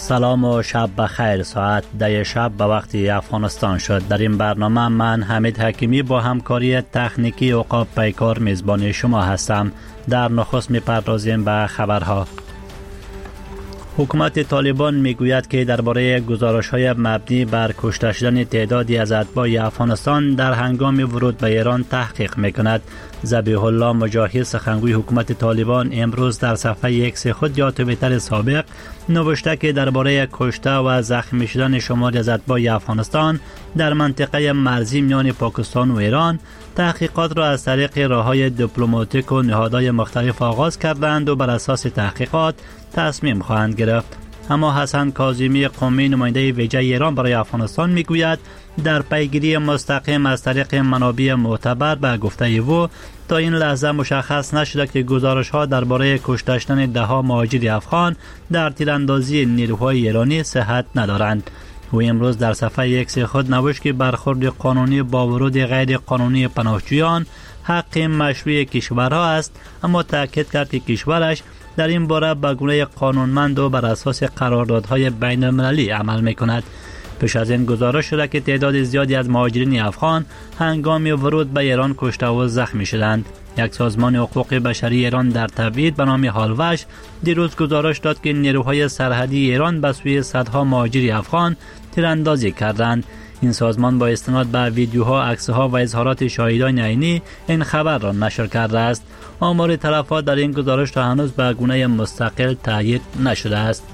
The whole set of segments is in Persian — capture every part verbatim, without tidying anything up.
سلام و شب بخیر. ساعت ده شب به وقت افغانستان شد. در این برنامه من حمید حکیمی با همکاری تکنیکی عقاب پیکار میزبان شما هستم. در نخست میپردازیم به خبرها. حکومت طالبان میگوید که درباره گزارش‌های مبنی بر کشته شدن تعدادی از اتباع افغانستان در هنگام ورود به ایران تحقیق میکند. ذبیح الله مجاهد سخنگوی حکومت طالبان امروز در صفحه ایکس خود یا توییتر سابق نوشته که درباره کشته و زخمی شدن شماری از اتباع افغانستان در منطقه مرزی میان پاکستان و ایران تحقیقات را از طریق راه‌های دیپلماتیک و نهادهای مختلف آغاز کردند و بر اساس تحقیقات تصمیم خواهند گرفت. اما حسن کاظمی قومی نماینده ویژه ایران برای افغانستان میگوید در پیگیری مستقیم از طریق منابع معتبر به گفته او تا این لحظه مشخص نشده که گزارش‌ها درباره کشته شدن ده‌ها مهاجر افغان در تیراندازی نیروهای ایرانی صحت ندارند. او امروز در صفحه ایکس خود نوشت که برخورد قانونی با ورود غیر قانونی پناهجویان حق مشروع کشورها است، اما تاکید کرد که کشورش در این باره به گونه قانونمند و بر اساس قراردادهای بین المللی عمل می‌کند. پیش از این گزارش شده که تعداد زیادی از مهاجرین افغان هنگام ورود به ایران کشته و زخمی شدند. یک سازمان حقوق بشری ایران در تبعید به نام هالوش دیروز گزارش داد که نیروهای سرحدی ایران به سوی صدها مهاجر افغان تیراندازی کردند. این سازمان با استناد به ویدیوها، عکسها و اظهارات شاهدان عینی این خبر را نشر کرده است. آمار تلفات در این گزارش تا هنوز به گونه مستقل تایید نشده است.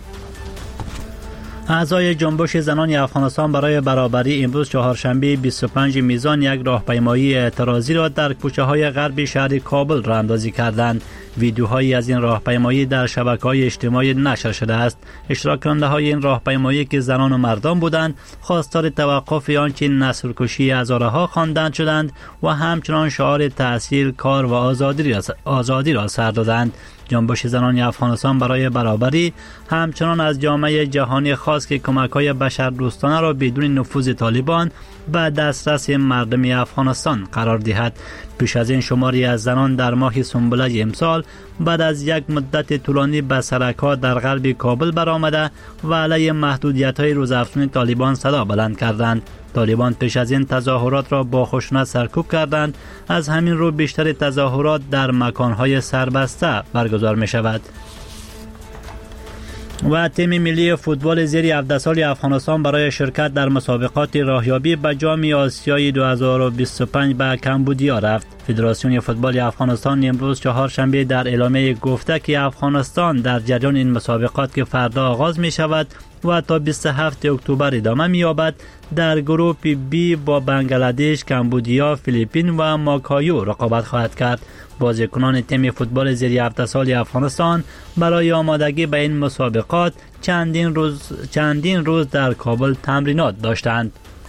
اعضای جنبش زنان افغانستان برای برابری امروز چهارشنبه بیست و پنجم میزان یک راهپیمایی اعتراضی را در کوچه‌های غربی شهر کابل راه اندازی کردند. ویدیوهایی از این راهپیمایی در شبکه‌های اجتماعی نشر شده است. اشتراک کننده‌های این راهپیمایی که زنان و مردان بودند، خواستار توقف آنچه نسل‌کشی هزارها خواندند شدند و همچنان شعار تحصیل، کار و آزادی را, آزادی را سر دادند. جنبش زنان افغانستان برای برابری همچنان از جامعه جهانی خواست که کمک‌های بشردوستانه را بدون نفوذ طالبان به دسترس مردم افغانستان قرار دهد. پیش از این شماری از زنان در ماه سنبله امسال بعد از یک مدت طولانی به سرک‌ها در غرب کابل برآمده و علیه محدودیت‌های روزافزون طالبان صدا بلند کردند. طالبان پیش از این تظاهرات را با خشونت سرکوب کردند. از همین رو بیشتر تظاهرات در مکان‌های سربسته برگزار می‌شود. و تیم ملی فوتبال زیر هفده سال افغانستان برای شرکت در مسابقات راهیابی به جام آسیای دو هزار و بیست و پنج به کمبودیا رفت. فدراسیون فوتبال افغانستان امروز چهارشنبه در اعلامیه گفته که افغانستان در جریان این مسابقات که فردا آغاز می شود و تا بیست و هفتم اکتبر ادامه می یابد در گروپ بی با بنگلادش، کمبودیا، فیلیپین و ماکایو رقابت خواهد کرد. بازیکنان تیم فوتبال زیر هفده سال افغانستان برای آمادگی به این مسابقات چندین روز چندین روز در کابل تمرینات داشتند.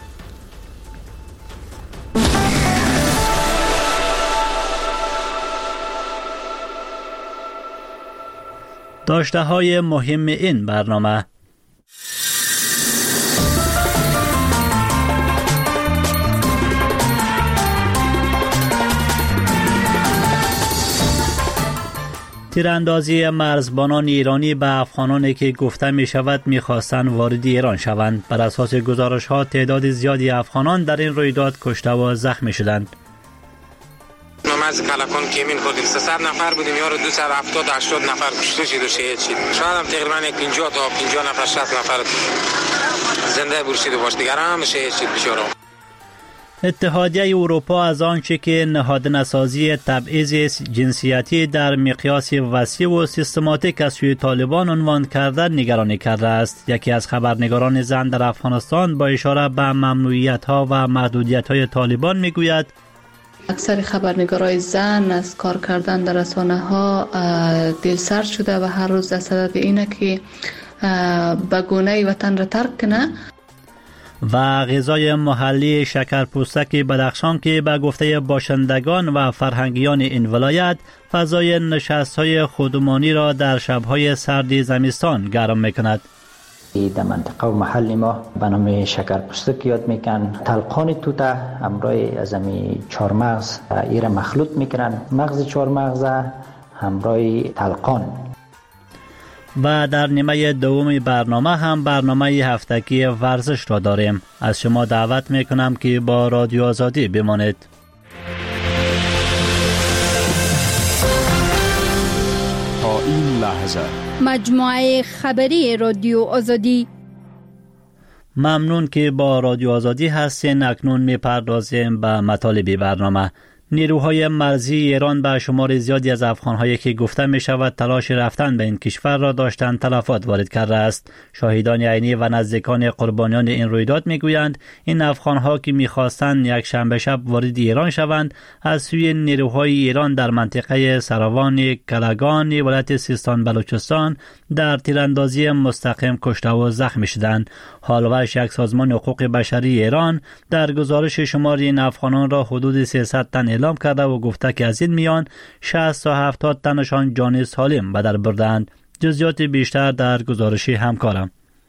داشته های مهم این برنامه: تیراندازی مرزبانان ایرانی به افغانانی که گفته می شود می خواستند وارد ایران شوند. بر اساس گزارش ها تعداد زیادی افغانان در این رویداد کشته و زخمی شدند. ما از کلکان کیمین کردیم، سیصد نفر بودیم، یارو دویست و هفتاد هشتاد نفر کشته شد و شهید شد. شاید هم تقریبا پنجاه تا پنجاه نفر شصت نفر زنده برشیده باش، دیگر هم شهید شد بیچاره. اتحادیه اروپا از آنچه که نهادنسازی تبعیض جنسیتی در مقیاس وسیع و سیستماتیک از سوی طالبان عنوان کرده نگرانی کرده است. یکی از خبرنگاران زن در افغانستان با اشاره به ممنوعیت‌ها و محدودیت‌های طالبان میگوید اکثر خبرنگارای زن از کار کردن در رسانه‌ها دلسرد شده و هر روز در صدد اینه که به گونه وطن را ترک کنه. و غذای محلی شکرپوستک بدخشان که به گفته باشندگان و فرهنگیان این ولایت فضای نشست‌های خودمانی را در شب‌های سرد زمستان گرم می‌کند. در منطقه و محل ما به نام شکرپوستک یاد میکن. تلقان توته همراه از امی چهارمغز ایره مخلوط میکنن. مغز چهارمغز همراه تلقان. و در نیمه دوم برنامه هم برنامه هفتگی ورزش را داریم. از شما دعوت میکنم که با رادیو آزادی بمانید. تا این لحظه مجموعه خبری رادیو آزادی. ممنون که با رادیو آزادی هستین. اکنون میپردازیم به مطالب برنامه. نیروهای مرزی ایران به شمار زیادی از افغان‌هایی که گفته می شود تلاش رفتن به این کشور را داشتند تلفات وارد کرده است. شاهدان عینی و نزدیکان قربانیان این رویداد می گویند این افغان‌ها که می خواستند یک شنبه شب وارد ایران شوند از سوی نیروهای ایران در منطقه سراوان کلگان ولایت سیستان بلوچستان در تیراندازی مستقیم کشته و زخمی شدند. حالوش یک سازمان حقوق بشری ایران در گزارش شمار این افغانان را حدود سیصد تن اعلام کرده و گفته که از این میان شصت تا هفتاد تنشان جان سالم به در بردند. جزئیات بیشتر در گزارش همکارم.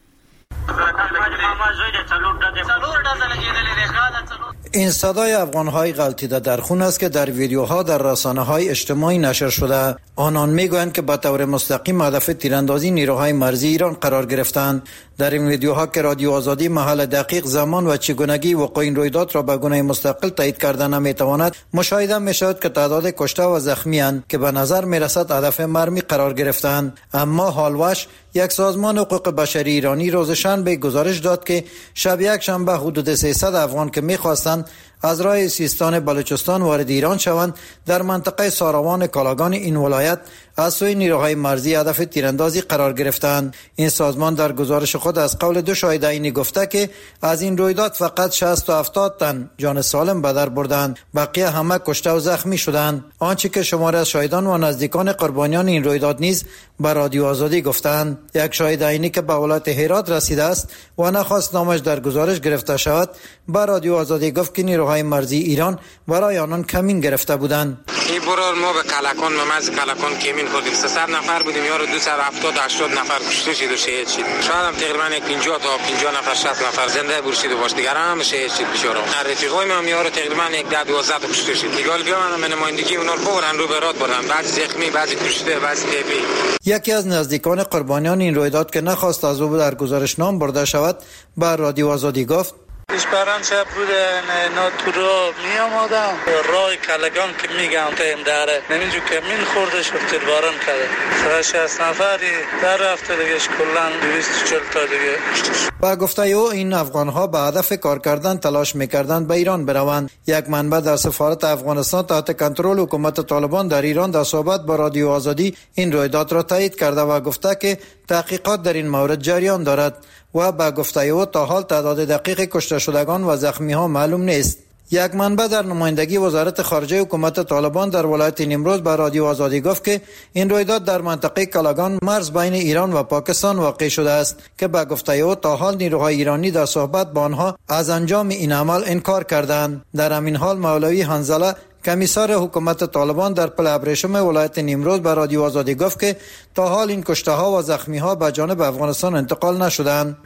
این صدای افغان‌های غلطیده در خون است که در ویدیوها در رسانه‌های اجتماعی نشر شده. آنان میگویند که به طور مستقیم هدف تیراندازی نیروهای مرزی ایران قرار گرفتند. در این ویدیوها که رادیو آزادی محل دقیق زمان و چگونگی وقوع این رویداد را به گونه مستقل تایید کرده نمیتواند، مشاهده میشود که تعداد کشته و زخمیان که به نظر میرسد هدف مرمی قرار گرفتند. اما حالوش یک سازمان حقوق بشری ایرانی روز شنبه گزارش داد که شب یک شنبه حدود سیصد افغان که میخواستند از راه سیستان بلوچستان وارد ایران شوند در منطقه ساروان کالاگان این ولایت از سوی نیروهای مرزی هدف تیراندازی قرار گرفتند. این سازمان در گزارش خود از قول دو شاهد عینی گفته که از این رویداد فقط شصت تا هفتاد تن جان سالم به در بردند، بقیه همه کشته و زخمی شدند. آنچه که شماری از شاهدان و نزدیکان قربانیان این رویداد نیز به رادیو آزادی گفتند. یک شاهد عینی که به ولایت هرات رسیده است و نخواست نامش در گزارش گرفته شود به رادیو آزادی گفت که نیروهای مرزی ایران برای آنان کمین گرفته بودند. این برار ما به کلکان و مز کلکان کمین کردیم. سیصد نفر بودیم، یارو دویست و هفتاد هشتاد نفر کشته شد و شهید شد. شاید هم تقریبا پنجاه تا پنجاه نفر شصت نفر زنده برشید و باش دیگر هم شهید شد. بیچاره رفیقای ما هم یارو تقریبا یک ده دوازده تا کشته شد. دیگه بیا من نمایندگی اونا رو بردن رو به راد بردن، بعضی زخمی بعضی کشته بعضی تپی. یکی از نزدیکان قربانیان این رویداد که نخواست از او در گزارش نام برده شود به رادیو آزادی گفت اسپران شب بوده نه تو رو می آمادم رای کلگان که میگم تیم داره نمیجو که من خورده شد تیرباران کرده شصت نفری در رفته دیگه کلن دویست و چهل تا دیگه. با گفته او این افغانها به هدف کار کردن تلاش میکردند به ایران بروند. یک منبع در سفارت افغانستان تحت کنترل حکومت طالبان در ایران در صحبت با رادیو آزادی این رویداد را تایید کرده و گفته که تحقیقات در این مورد جریان دارد و با گفته او تا حال تعداد دقیق کشته شدگان و زخمی ها معلوم نیست. یک منبع در نمایندگی وزارت خارجه حکومت طالبان در ولایت نیمروز به رادیو آزادی گفت که این رویداد در منطقه کلاگان مرز بین ایران و پاکستان واقع شده است که با گفته او تا حال نیروهای ایرانی در صحبت با آنها از انجام این عمل انکار کردند. در همین حال مولوی حنظله کمیسار حکومت طالبان در پل ابریشم ولایت نیمروز به رادیو آزادی گفت که تا حال این کشته ها و زخمی ها به جانب افغانستان انتقال نشدند.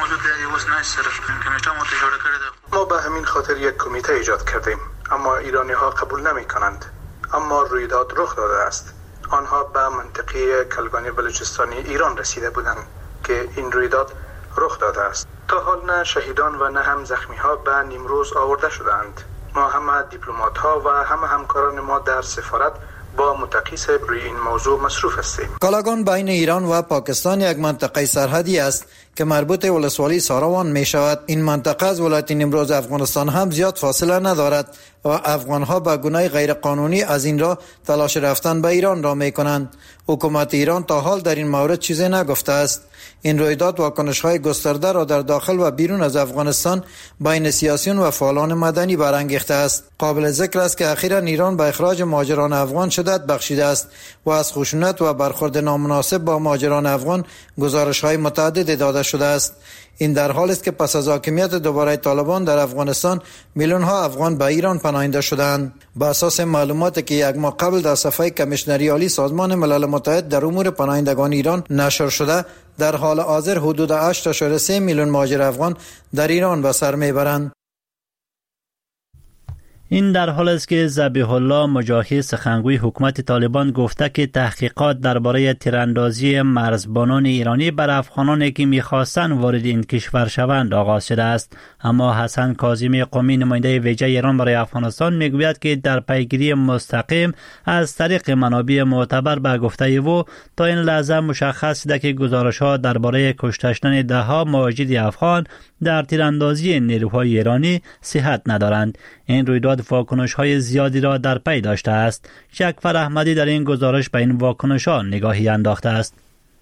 ما به همین خاطر یک کمیته ایجاد کردیم، اما ایرانی ها قبول نمی کنند. اما رویداد رخ داده است. آنها به منطقه کلگانی بلوچستانی ایران رسیده بودند که این رویداد رخ داده است. تا حال نه شهیدان و نه هم زخمی ها به نیمروز آورده شدند. ما همه دیپلمات ها و همه همکاران ما در سفارت با متقی صاحب روی این موضوع مصروف هستیم. کالاگان بین ایران و پاکستان یک منطقه سرحدی است که مربوط ولسوالی ساروان می شود. این منطقه از ولایت نیمروز افغانستان هم زیاد فاصله ندارد و افغان ها به گونه غیر قانونی از این را تلاش رفتن به ایران را می کنند. حکومت ایران تا حال در این مورد چیزی نگفته است. این رویداد واکنش های گسترده را در داخل و بیرون از افغانستان بین سیاسیون و فعالان مدنی برانگیخته است. قابل ذکر است که اخیراً ایران به اخراج مهاجران افغان شدت بخشیده است و از خشونت و برخورد نامناسب با مهاجران افغان گزارش های متعدد داده شده است. این در حالی است که پس از حاکمیت دوباره طالبان در افغانستان میلیون ها افغان به ایران پناهنده شدند. بر اساس معلوماتی که یک ماه قبل در صفحه کمیشنری عالی سازمان ملل متحد در امور پناهندگان ایران نشر شده، در حال حاضر حدود هشت اشاره سه میلیون مهاجر افغان در ایران به سر میبرند. این در حال است که ذبیح الله مجاهد سخنگوی حکومت طالبان گفته که تحقیقات درباره تیراندازی مرزبانان ایرانی بر افغانانی که می‌خواستند وارد این کشور شوند آغاز شده است. اما حسن کاظمی قمی نماینده ویژه ایران برای افغانستان میگوید که در پیگیری مستقیم از طریق منابع معتبر به گفته او تا این لحظه مشخص است که گزارش‌ها درباره کشته شدن ده‌ها مجاهد افغان در تیراندازی نیروهای ایرانی صحت ندارند. این رویداد واکنش‌های زیادی را در پی داشته است. شکفر احمدی در این گزارش به این واکنش‌ها نگاهی انداخته است.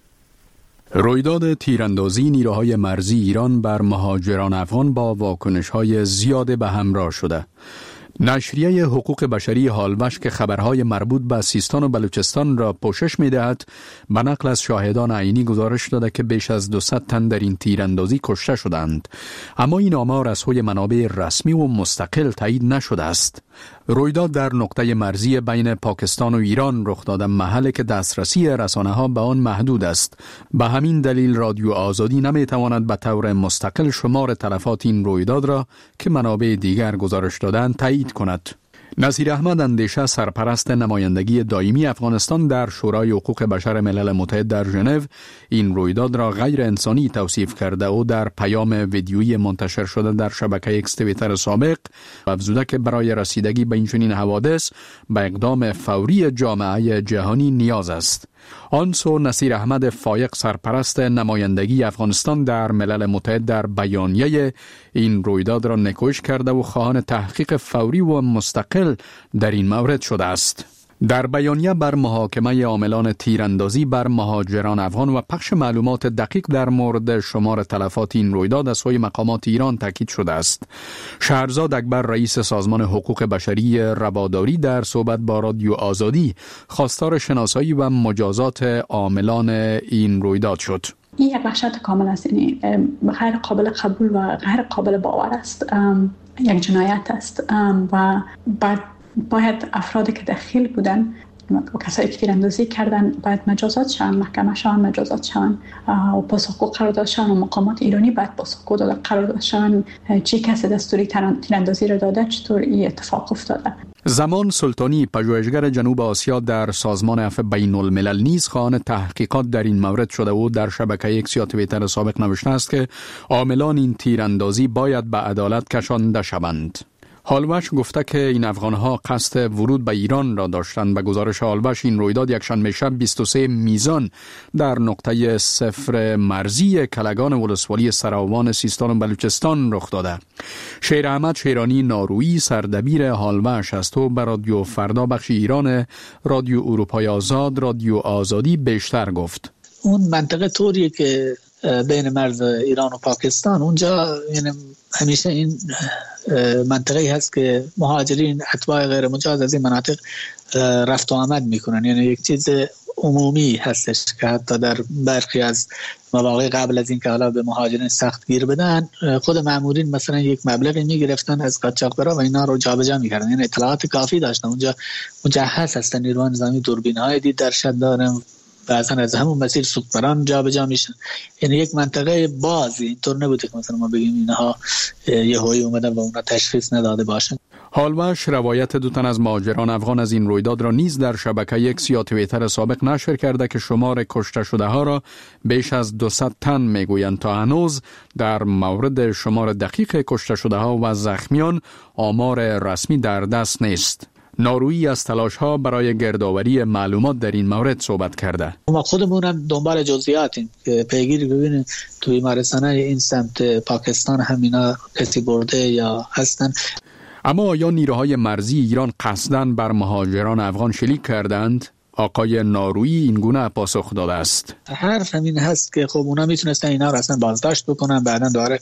رویداد تیراندازی نیروهای مرزی ایران بر مهاجران افغان با واکنش‌های زیاد به همراه شده. نشریه حقوق بشری هالوش که خبرهای مربوط به سیستان و بلوچستان را پوشش می‌دهد، به نقل از شاهدان عینی گزارش داده که بیش از دویست تن در این تیراندازی کشته شدند. اما این آمار از سوی منابع رسمی و مستقل تایید نشده است. رویداد در نقطه مرزی بین پاکستان و ایران رخ داده، محلی که دسترسی رسانه‌ها به آن محدود است. به همین دلیل رادیو آزادی نمی‌تواند به طور مستقل شمار تلفات این رویداد را که منابع دیگر گزارش دادند تایید کند. نصیر احمد اندیشه، سرپرست نمایندگی دائمی افغانستان در شورای حقوق بشر ملل متحد در ژنو، این رویداد را غیر انسانی توصیف کرده و در پیام ویدیویی منتشر شده در شبکه ایکس توییتر سابق افزوده که برای رسیدگی به این چنین حوادث به اقدام فوری جامعه جهانی نیاز است. آنسو نصیر احمد فایق، سرپرست نمایندگی افغانستان در ملل متحد، در بیانیه این رویداد را نکوش کرده و خواهان تحقیق فوری و مستقل در این مورد شده است. در بیانیه بر محاکمه عاملان تیراندازی بر مهاجران افغان و پخش معلومات دقیق در مورد شمار تلفات این رویداد از سوی مقامات ایران تاکید شده است. شهرزاد اکبر، رئیس سازمان حقوق بشری رواداری، در صحبت با رادیو آزادی خواستار شناسایی و مجازات عاملان این رویداد شد. این یک وحشت کامل است، یعنی غیر قابل قبول و غیر قابل باور است، یک جنایت است و بعد باید افرادی که دخیل بودن و کسایی که تیراندازی کردن باید مجازات شوند، محکمه شوند، مجازات شوند و پاسخگو قرار داده شوند و مقامات ایرانی باید پاسخگو قرار داده شوند. چه کسی دستوری تیراندازی را داده، چطور این اتفاق افتاده. زمان سلطانی، پژوهشگر جنوب آسیا در سازمان عفو بین الملل، نیز خواهان تحقیقات در این مورد شده و در شبکه ایکس یا توییتر سابق نوشته است که عاملان این تیراندازی باید به عدالت کشانده شوند. هالوش گفته که این افغانها قصد ورود به ایران را داشتند. به گزارش هالوش این رویداد یکشنبه شب بیست و سه میزان در نقطه صفر مرزی کلگان ولسوالی سراوان سیستان و بلوچستان رخ داده. شیر احمد شیرانی نارویی، سردبیر هالوش است و به رادیو فردا بخش ایران رادیو اروپای آزاد رادیو آزادی بیشتر گفت. اون منطقه طوریه که بین مرز ایران و پاکستان، اونجا یعنی همیشه این منطقه هست که مهاجرین اتباع غیر مجاز از این مناطق رفت و آمد میکنن، یعنی یک چیز عمومی هستش که حتی در برخی از مواقع قبل از این که حالا به مهاجرین سخت گیر بدن، خود مامورین مثلا یک مبلغی میگرفتن از قاچاقبرا و اینا رو جابجا میکردن، یعنی اطلاعات کافی داشتن. اونجا مجهز هستن، نیروهای نظامی دوربین‌های دید در شد دارن، بعضا از همون مسیر سوپران جا به جا میشن. یعنی یک منطقه بازی، اینطور نبوده که مثلا ما بگیم اینها یه هایی اومدن و اونا تشخیص نداده باشن. هالوش روایت دو تن از مهاجران افغان از این رویداد را نیز در شبکه ایکس یا توییتر سابق نشر کرده که شمار کشته شده ها را بیش از دویست تن میگویند. تا هنوز در مورد شمار دقیق کشته شده ها و زخمیان آمار رسمی در دست نیست. نارویی از تلاش‌ها برای گردآوری معلومات در این مورد صحبت کرده. ما خودمون هم دنبال جزئیاتیم که پیگیری ببینیم توی بیمارستان این سمت پاکستان همینا کسی برده یا هستن. اما آیا نیروهای مرزی ایران قصداً بر مهاجران افغان شلیک کردند؟ آقای نارویی این گونه پاسخ داده است. حرف همین هست که خب اونا میتونستن اینا رو اصلا بازداشت بکنن، بعداً دوباره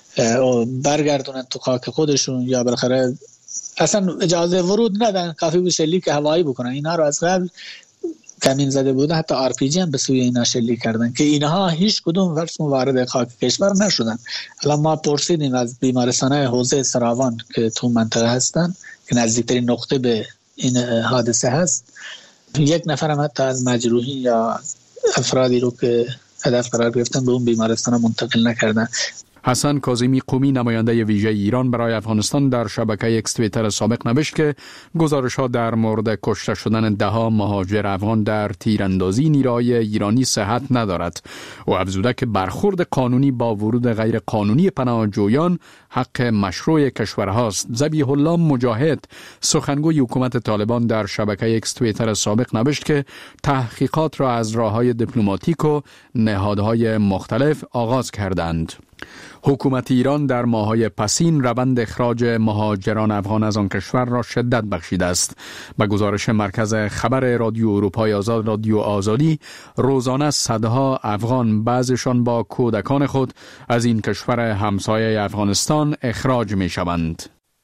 برگردونن تو خاک خودشون یا بالاخره اصلا اجازه ورود ندن، کافی بود شلیک هوایی بکنن. اینا رو از قبل کمین زده بودن، حتی آر پی جی هم به سوی اینا شلیک کردن که اینها هیچ کدوم ورس وارد خاک کشور نشدن. الان ما پرسیدیم از بیمارستان‌های حوزه سراوان که تو منطقه هستن که نزدیکترین نقطه به این حادثه هست، یک نفر هم حتی از مجروحین یا افرادی رو که هدف قرار گرفتن به اون بیمارستان منتقل نکردن. حسن کاظمی قومی نماینده ویژه ایران برای افغانستان در شبکه اکس توییتر سابق نوشت که گزارش‌ها در مورد کشته شدن ده‌ها مهاجر افغان در تیراندازی نیروهای ایرانی صحت ندارد و افزوده که برخورد قانونی با ورود غیر قانونی پناهجویان حق مشروع کشورهاست. ذبیح الله مجاهد سخنگوی حکومت طالبان در شبکه اکس توییتر سابق نوشت که تحقیقات را از راه‌های دیپلماتیک و نهادهای مختلف آغاز کردند. حکومت ایران در ماه‌های پسین روند اخراج مهاجران افغان از آن کشور را شدت بخشیده است. به گزارش مرکز خبر رادیو اروپای آزاد رادیو آزادی، روزانه صدها افغان، بعضشان با کودکان خود، از این کشور همسایه افغانستان اخراج می‌شوند.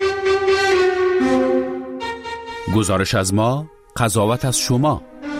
گزارش از ما، قضاوت از شما.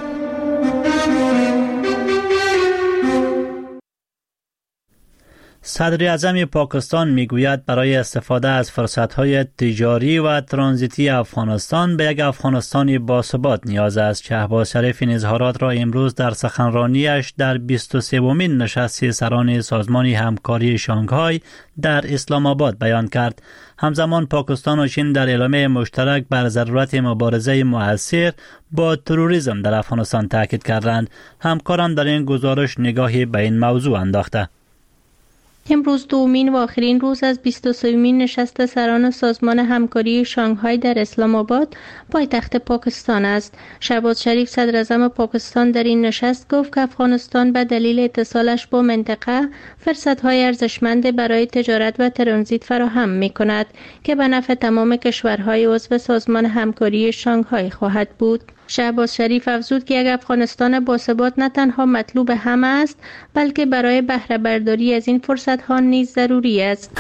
صدر اعظم پاکستان میگوید برای استفاده از فرصت‌های تجاری و ترانزیتی افغانستان به یک افغانستانی باثبات نیاز است. شهباز شریف این اظهارات را امروز در سخنرانیش در بیست و سومین نشست سران سازمان همکاری شانگهای در اسلام آباد بیان کرد. همزمان پاکستان و چین در اعلامیه مشترک بر ضرورت مبارزه مؤثر با تروریسم در افغانستان تاکید کردند. همکاران در این گزارش نگاهی به این موضوع انداخته. امروز دومین و آخرین روز از بیست و سومین نشست سران سازمان همکاری شانگهای در اسلام آباد پایتخت پاکستان است. شهباز شریف صدر اعظم پاکستان در این نشست گفت که افغانستان به دلیل اتصالش با منطقه فرصت‌های ارزشمند برای تجارت و ترانزیت فراهم می‌کند که به نفع تمام کشورهای عضو سازمان همکاری شانگهای خواهد بود. شهباز شریف افزود که یک افغانستان باثبات نه تنها مطلوب همه است بلکه برای بهره برداری از این فرصت ها نیز ضروری است.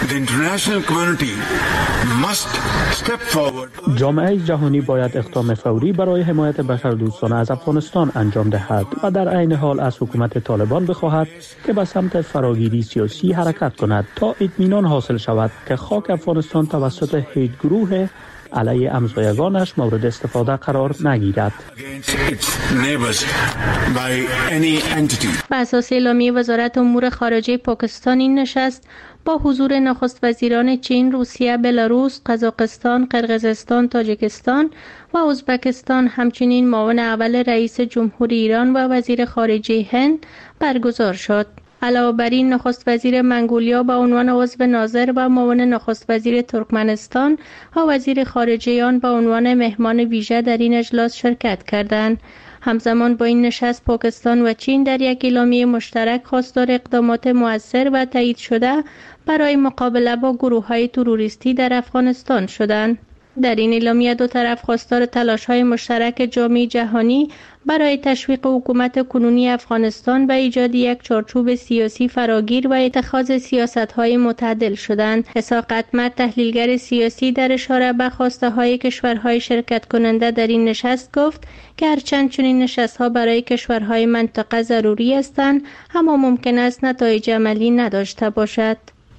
جامعه جهانی باید اقدام فوری برای حمایت بشردوستانه از افغانستان انجام دهد و در عین حال از حکومت طالبان بخواهد که به سمت فراگیری سیاسی حرکت کند تا اطمینان حاصل شود که خاک افغانستان توسط هیچ گروه علیه همسایگانش مورد استفاده قرار نگیرد. بر اساس اعلامیه وزارت امور خارجه پاکستان این نشست با حضور نخست وزیران چین، روسیه، بلاروس، قزاقستان، قرقیزستان، تاجیکستان و ازبکستان، همچنین معاون اول رئیس جمهوری ایران و وزیر خارجه هند برگزار شد. علاوه بر این نخست وزیر منگولیا به عنوان عضو ناظر و معاون نخست وزیر ترکمنستان و وزیر خارجه آن به عنوان مهمان ویژه در این اجلاس شرکت کردند. همزمان با این نشست پاکستان و چین در یک اعلامیه مشترک خواستار اقدامات مؤثر و تایید شده برای مقابله با گروه‌های تروریستی در افغانستان شدند. در این اعلامیه دو طرف خواستار تلاش‌های مشترک جامعه جهانی برای تشویق حکومت کنونی افغانستان و ایجاد یک چارچوب سیاسی فراگیر و اتخاذ سیاست‌های متعادل شدند. اسحاق اتمر تحلیلگر سیاسی در اشاره به خواسته‌های کشورهای شرکت کننده در این نشست گفت که هرچند چنین نشست‌ها برای کشورهای منطقه ضروری هستند اما ممکن است نتایج عملی نداشته باشد.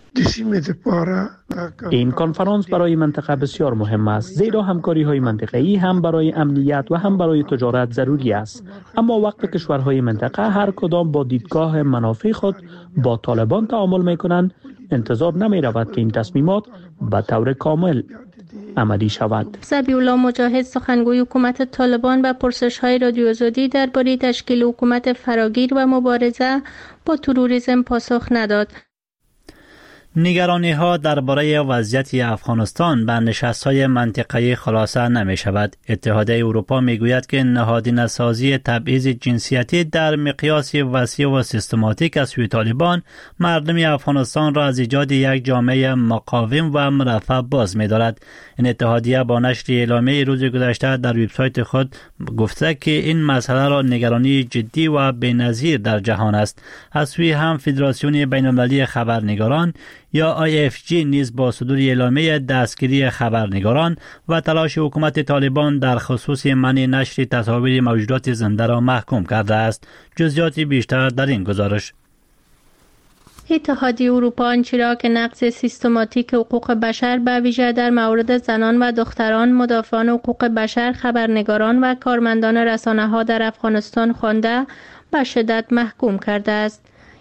این کنفرانس برای منطقه بسیار مهم است زیرا همکاری های منطقه‌ای هم برای امنیت و هم برای تجارت ضروری است، اما وقت کشورهای منطقه هر کدام با دیدگاه منافع خود با طالبان تعامل می‌کنند انتظار نمی‌رود که این تصمیمات به طور کامل عملی شود. ذبیح الله مجاهد سخنگوی حکومت طالبان و پرسش‌های رادیو آزادی درباره تشکیل حکومت فراگیر و مبارزه با تروریسم پاسخ نداد. نگرانی ها درباره وضعیت افغانستان به نشست‌های منطقه‌ای خلاصه نمی شود. اتحادیه اروپا می گوید که نهادینه سازی تبعیض جنسیتی در مقیاس وسیع و سیستماتیک از سوی طالبان مردم افغانستان را از ایجاد یک جامعه مقاوم و مرفه باز می دارد. این اتحادیه با نشر اعلامیه روز گذشته در وبسایت خود گفته که این مسئله را نگرانی جدی و بی‌نظیر در جهان است. از سوی هم فدراسیون بین‌المللی خبرنگاران یا آی اف جی نیز با صدور اعلامیه دستگیری خبرنگاران و تلاش حکومت طالبان در خصوص منع نشر تصاویر موجودات زنده را محکوم کرده است. جزئیات بیشتر در این گزارش. اتحادیه اروپا آنچه را که نقض سیستماتیک حقوق بشر به ویژه در مورد زنان و دختران، مدافعان حقوق بشر، خبرنگاران و کارمندان رسانه‌ها در افغانستان خوانده به شدت محکوم کرده است.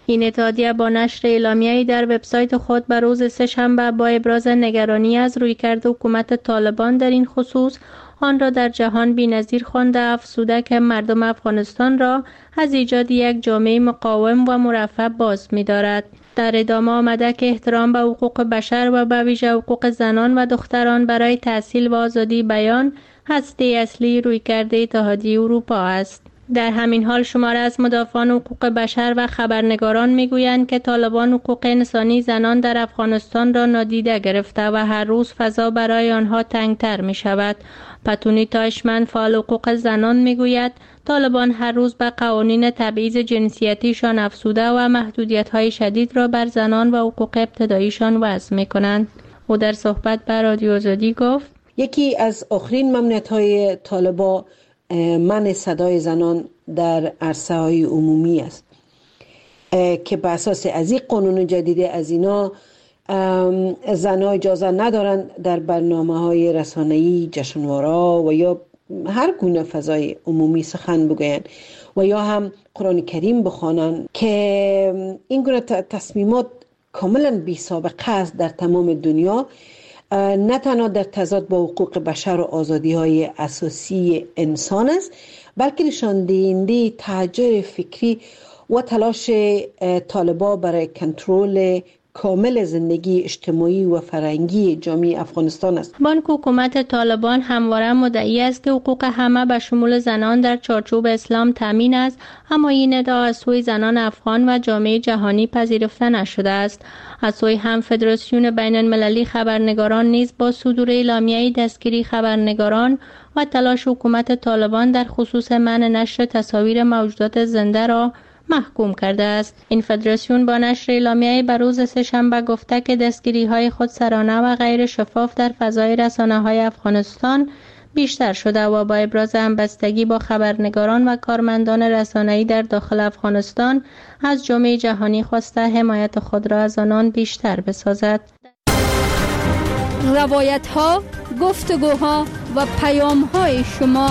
این اتحادیه با نشر اعلامیه‌ای در وبسایت خود بر روز سه‌شنبه با ابراز نگرانی از رویکرد حکومت طالبان در این خصوص آن را در جهان بی‌نظیر خوانده افزوده که مردم افغانستان را از ایجاد یک جامعه مقاوم و مرفه باز می‌دارد. در ادامه آمده که احترام به حقوق بشر و به ویژه حقوق زنان و دختران برای تحصیل و آزادی بیان هسته اصلی رویکرد اتحادیه اروپا است. در همین حال شماره از مدافعان حقوق بشر و خبرنگاران میگویند که طالبان حقوق انسانی زنان در افغانستان را نادیده گرفته و هر روز فضا برای آنها تنگتر می شود. پتونی تایشمن فعال حقوق زنان میگوید طالبان هر روز به قوانین تبعیض جنسیتیشان افزوده و محدودیت‌های شدید را بر زنان و حقوق ابتداییشان وضع می‌کنند. او در صحبت با رادیو آزادی گفت یکی از آخرین ممنوعیت‌های طالبان منع صدای زنان در عرصه‌های عمومی است که به اساس از این قانون جدید از اینا زنها اجازه ندارند در برنامه‌های رسانه‌ای، جشنواره‌ها و یا هر گونه فضای عمومی سخن بگویند و یا هم قرآن کریم بخوانند که این گونه تصمیمات کاملا بی سابقه است در تمام دنیا، نه تنها در تضاد با حقوق بشر و آزادی‌های اساسی انسان است بلکه نشان دهنده تحجر فکری و تلاش طالبان برای کنترل کامل زندگی اجتماعی و فرهنگی جامعه افغانستان است. بانک حکومت طالبان همواره مدعی است که حقوق همه به شمول زنان در چارچوب اسلام تامین است، اما این ادعا از سوی زنان افغان و جامعه جهانی پذیرفته نشده است. از سوی هم فدراسیون بین المللی خبرنگاران نیز با صدور اعلامیه دستگیری خبرنگاران و تلاش حکومت طالبان در خصوص منع نشر تصاویر موجودات زنده را محکوم کرده است. این فدراسیون با نشر اعلامیه‌ای بر روز سه‌شنبه گفته که دستگیری‌های خودسرانه و غیر شفاف در فضای رسانه‌های افغانستان بیشتر شده و با ابراز همبستگی با خبرنگاران و کارمندان رسانه‌ای در داخل افغانستان از جامعه جهانی خواسته حمایت خود را از آنان بیشتر بسازد. روایت‌ها، گفتگوها و پیام‌های شما.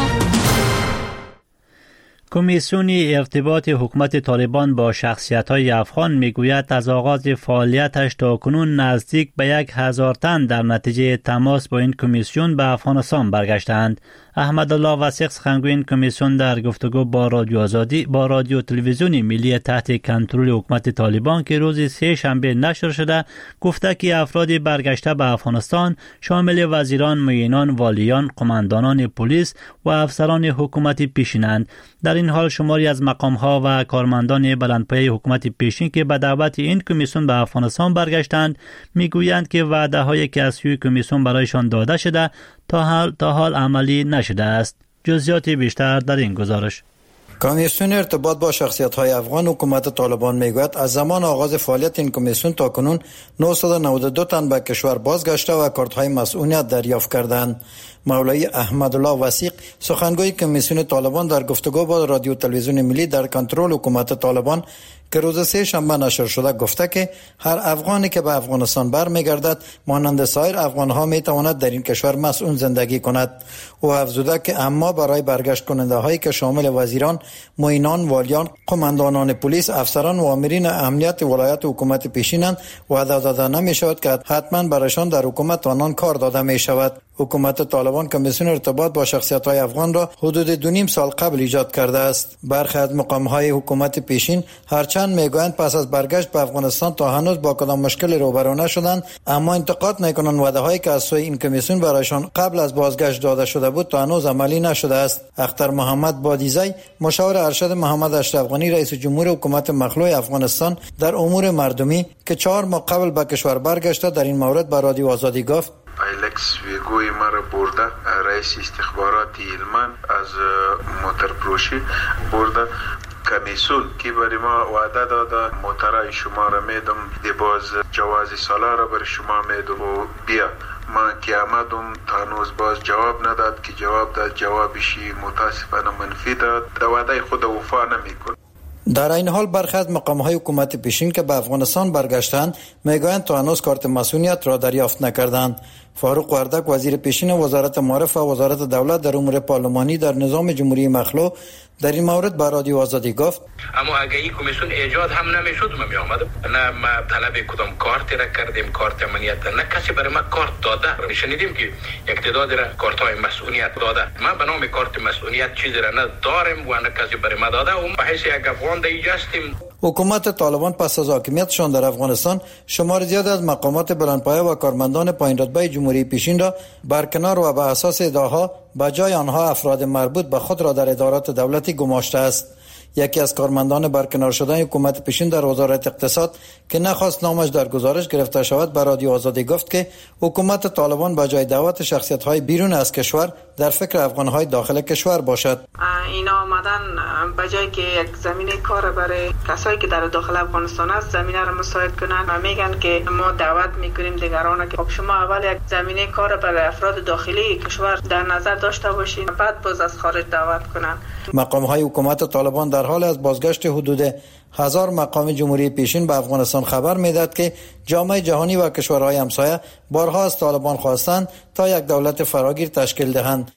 کمیسیون ارتباط حکومت طالبان با شخصیت‌های افغان میگوید از آغاز فعالیتش تا کنون نزدیک به یک هزار تن در نتیجه تماس با این کمیسیون به افغانستان برگشتند. احمدالله وثیق سخنگوی این کمیسیون در گفتگو با رادیو آزادی با رادیو تلویزیونی ملی تحت کنترل حکومت طالبان که روز سه شنبه نشر شده گفته که افراد برگشته به افغانستان شامل وزیران، معینان، والیان، قماندانان پلیس و افسران حکومت پیشینند. در این حال شماری از مقام‌ها و کارمندان بلندپایه حکومت پیشین که به دعوت این کمیسیون به افغانستان برگشتند میگویند که وعده‌هایی که از سوی کمیسیون برایشان داده شده تا حال تا حال عملی نشده است. جزئیات بیشتر در این گزارش. کمیسیون ارتباط با شخصیت‌های افغان حکومت طالبان میگوید از زمان آغاز فعالیت این کمیسیون تا کنون نهصد و نود و دو تن به کشور بازگشته و کارت‌های مسئولیت دریافت کردند. مولوی احمدالله وثیق سخنگوی کمیسیون طالبان در گفتگو با رادیو تلویزیون ملی در کنترل حکومت طالبان که روز سه شنبه نشر شده گفته که هر افغانی که به افغانستان برمیگردد مانند سایر افغانها میتواند در این کشور مسئول زندگی کند. او افزوده که اما برای برگشت کننده هایی که شامل وزیران، معینان، والیان، قماندانان پلیس، افسران و آمرین امنیت ولایت حکومت پیشینند وعده داده نمی شود که حتما برایشان در حکومت آنان کار داده می شود. حکومت طالبان کمیسیون ارتباط با شخصیت‌های افغان را حدود دو نیم سال قبل ایجاد کرده است. برخی از مقام‌های حکومت پیشین هرچند میگویند پس از برگشت به افغانستان تا هنوز با کدام مشکل روبرو نشدند، اما انتقاد می‌کنند وعده‌هایی که از سوی این کمیسیون برایشان قبل از بازگشت داده شده بود تا هنوز عملی نشده است. اختر محمد بادیزی مشاور ارشد محمد اشرف غنی رئیس جمهور حکومت مخلوع افغانستان در امور مردمی که چهار ماه قبل به کشور برگشته در این مورد به رادیو آزادی گفت: ایلکس ویگوی مرا برده، رئیس استخبارات هلمند از موتر پروشی برده. کمیسیون که برای ما وعده داده موترای شما را میدم، باز جواز سالار را برای شما میدم و بیا. ما که آمدم تا هنوز باز جواب نداد، که جواب داد جوابشی متاسفانه منفی داد. در وعده خود وفا نمیکنه. در این حال برخی از مقام‌های حکومت پیشین که به افغانستان برگشتند میگویند تا هنوز کارت مسئولیت را دریافت نکردند. فاروق وردک وزیر پیشین وزارت معارف و وزارت دولت در امور پارلمانی در نظام جمهوری مخلوع در این مورد به رادیو آزادی گفت اما اگه این کمیسیون ایجاد هم نمیشد من می آمدم، نه ما طلب کدام کارت را کردیم، کارت امنیت، نه کسی برای ما کارت داده. شنیدیم که یک تعداد را کارت های مسئولیت داده. ما به نام کارت مسئولیت چیزی را نداریم و نه کسی برای ما داده. و به حیث یک افغان دیگه هستیم. حکومت طالبان پس از حاکمیتشان در افغانستان شمار زیاد از مقامات بلندپایه و کارمندان پایین رتبه جمهوری پیشین را برکنار و به اساس ادعاها به جای آنها افراد مربوط به خود را در ادارات دولتی گماشته است. یکی از کارمندان برکنار شدن حکومت پیشین در وزارت اقتصاد که نخواست نامش در گزارش گرفته شود به رادیو آزادی گفت که حکومت طالبان به جای دعوت شخصیت‌های بیرون از کشور در فکر افغان‌های داخل کشور باشد. اینا آمدن به جای که یک زمینه کار برای کسایی که در داخل افغانستان است زمینه را مساعد کنن و میگن که ما دعوت میکنیم دیگران که خب شما اول یک زمینه کار برای افراد داخلی کشور در نظر داشته باشین بعد باز از خارج دعوت کنن. مقام‌های حکومت طالبان در حال از بازگشت حدود هزار مقام جمهوری پیشین به افغانستان خبر میداد که جامعه جهانی و کشورهای همسایه بارها از طالبان خواستند تا یک دولت فراگیر تشکیل دهند.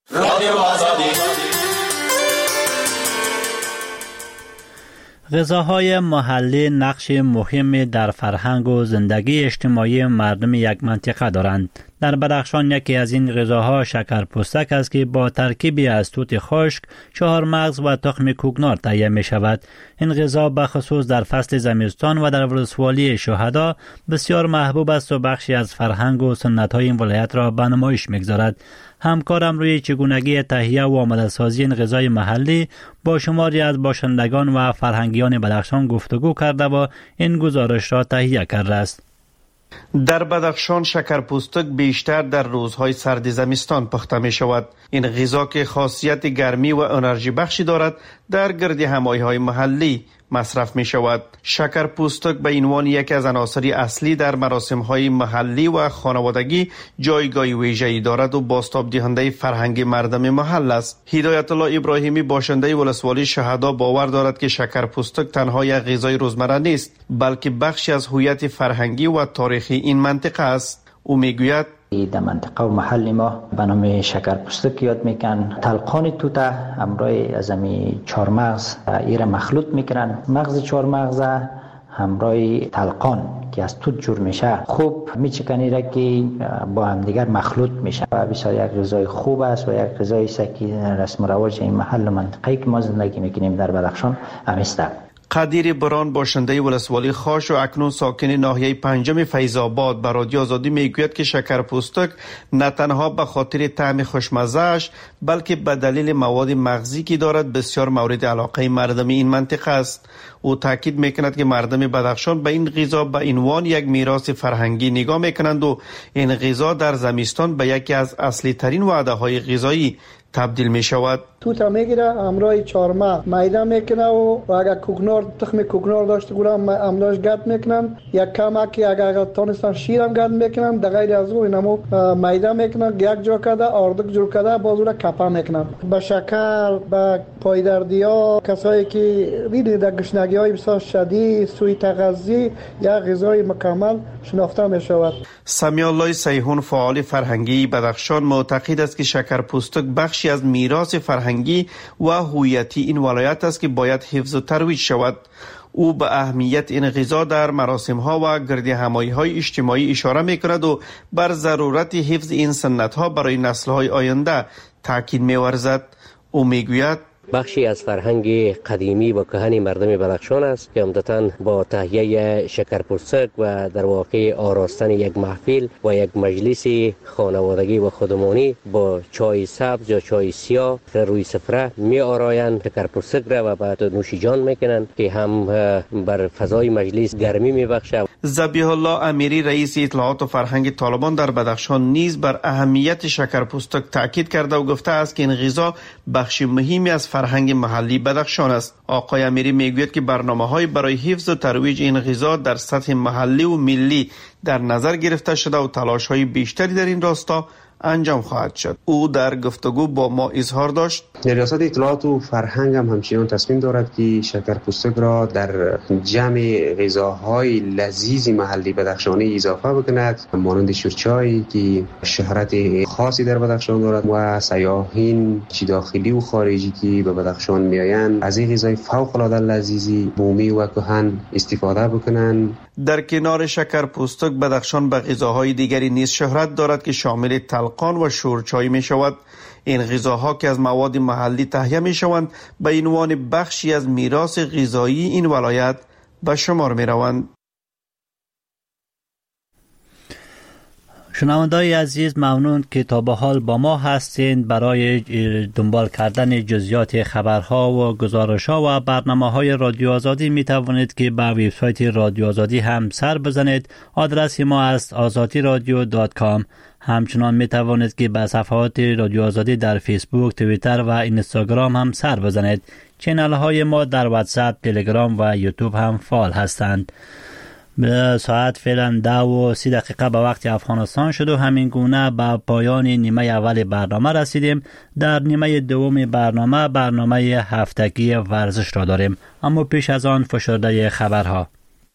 غذاهای محلی نقش مهمی در فرهنگ و زندگی اجتماعی مردم یک منطقه دارند. در بدخشان یکی از این غذاها شکرپوستک است که با ترکیبی از توت خشک، چهار مغز و تخم کوکنار تهیه می شود. این غذا به خصوص در فصل زمستان و در ولسوالی شهدا بسیار محبوب است و بخشی از فرهنگ و سنت های این ولایت را به نمایش می‌گذارد. همکارم روی چگونگی تهیه و آماده سازی این غذای محلی با شماری از باشندگان و فرهنگیان بدخشان گفتگو کرده و این گزارش را تهیه کرده است. در بدخشان شکرپوستک بیشتر در روزهای سرد زمستان پخته می شود. این غذا که خاصیت گرمی و انرژی بخشی دارد در گرد همایهای محلی مصرف می شود. شکرپوستک به عنوان یکی از عناصر اصلی در مراسم‌های محلی و خانوادگی جایگاه ویژه‌ای دارد و بازتاب دهنده فرهنگ مردم محل است. هدایت الله ابراهیمی باشنده ولسوالی شهدا باور دارد که شکرپوستک تنها یک غذای روزمره نیست بلکه بخشی از هویت فرهنگی و تاریخی این منطقه است. او میگوید در منطقه و محل ما به نام شکرپوستک یاد میکن. تلقان توته همراه از امی چهار مغز ایره مخلوط میکنن. مغز چهار مغز همراه تلقان که از توت جور میشه خوب میچکنی را که با هم دیگر مخلوط میشه و بسیار یک غذای خوب است و یک غذای سکی رسم و رواج این محل و منطقه‌ای که ما زندگی میکنیم در بدخشان همیسته. قدیر بران باشنده ولسوالی خاش و اکنون ساکن ناحیه پنجم فیض آباد به رادیو آزادی میگوید که شکرپوستک نه تنها به خاطر طعم خوشمزه‌اش بلکه به دلیل مواد مغزی که دارد بسیار مورد علاقه مردم این منطقه است. او تاکید میکند که مردم بدخشان به این غذا به عنوان یک میراث فرهنگی نگاه میکنند و این غذا در زمستان به یکی از اصلی ترین وعده های غذایی تبدیل می شود. توتا میگیره همراه چهارمغز میده میکنه و اگر کوکنار تخم کوکنار داشته گورم املاش گرد میکنن یک کمکی اگر تانستان شیرم گرد میکنن در غیر از او اینمو میده میکنن یک جا کرده آردک جور کرده باز او را کپا میکنن. به شکر به پایدردی ها کسایی که دیدی در گشنگی های بسیار شدید سوی تغذی یک غذای مکمل شناخته می شود. سمیع الله سیحون فعال فرهنگی بدخشان معتقد است که شکرپوستک بخشی از میراث فرهنگی و هویتی این ولایت است که باید حفظ و ترویج شود. او به اهمیت این غذا در مراسم‌ها و گرد همایی‌های اجتماعی اشاره می‌کند و بر ضرورت حفظ این سنت‌ها برای نسل‌های آینده تاکید می‌ورزد. او می‌گوید بخشی از فرهنگ قدیمی و کهن مردم بدخشان است که عمدتاً با تهیه شکرپوستک و در واقع آراستن یک محفل و یک مجلس خانوادگی و خودمانی با چای سبز یا چای سیاه روی سفره می آرایند شکرپوستک را و بعد نوش جان میکنند که هم بر فضای مجلس گرمی میبخشه. ذبیح الله امیری رئیس اطلاعات و فرهنگ طالبان در بدخشان نیز بر اهمیت شکرپوستک تاکید کرده و گفته است که این غذا بخش مهمی از فرهنگ محلی بدخشان است. آقای امیری میگوید که برنامه‌های برای حفظ و ترویج این غذا در سطح محلی و ملی در نظر گرفته شده و تلاش‌های بیشتری در این راستا انجام خواهد شد. او در گفتگو با ما اظهار داشت ریاست اطلاعات و فرهنگ هم همچنان تصمیم دارد که شکرپوستک را در جمع غذاهای لذیذ محلی بدخشانی اضافه بکند، مانند شورچای که شهرت خاصی در بدخشان دارد و سیاحین چی داخلی و خارجی که به بدخشان میآیند از این غذای فوق العاده لذیذی بومی و کهن استفاده بکنند. در کنار شکرپوستک بدخشان به غذاهای دیگری نیز شهرت دارد که شامل تلقان و شورچای می شود. این غذاها که از مواد محلی تهیه می شوند به عنوان بخشی از میراث غذایی این ولایت به شمار می روند. شنونده‌های عزیز، ممنون که تا به حال با ما هستین. برای دنبال کردن جزئیات خبرها و گزارش‌ها و برنامه‌های رادیو آزادی می توانید که به وبسایت رادیو آزادی هم سر بزنید. آدرس ما است آزادی رادیو دات کام. همچنان می توانید که به صفحات رادیو آزادی در فیسبوک، توییتر و اینستاگرام هم سر بزنید. چینل های ما در واتساپ، تلگرام و یوتیوب هم فعال هستند. به ساعت فعلا ده و سی دقیقه به وقت افغانستان شد و همین گونه به پایان نیمه اول برنامه رسیدیم. در نیمه دوم برنامه برنامه هفتگی ورزش را داریم، اما پیش از آن فشرده خبرها.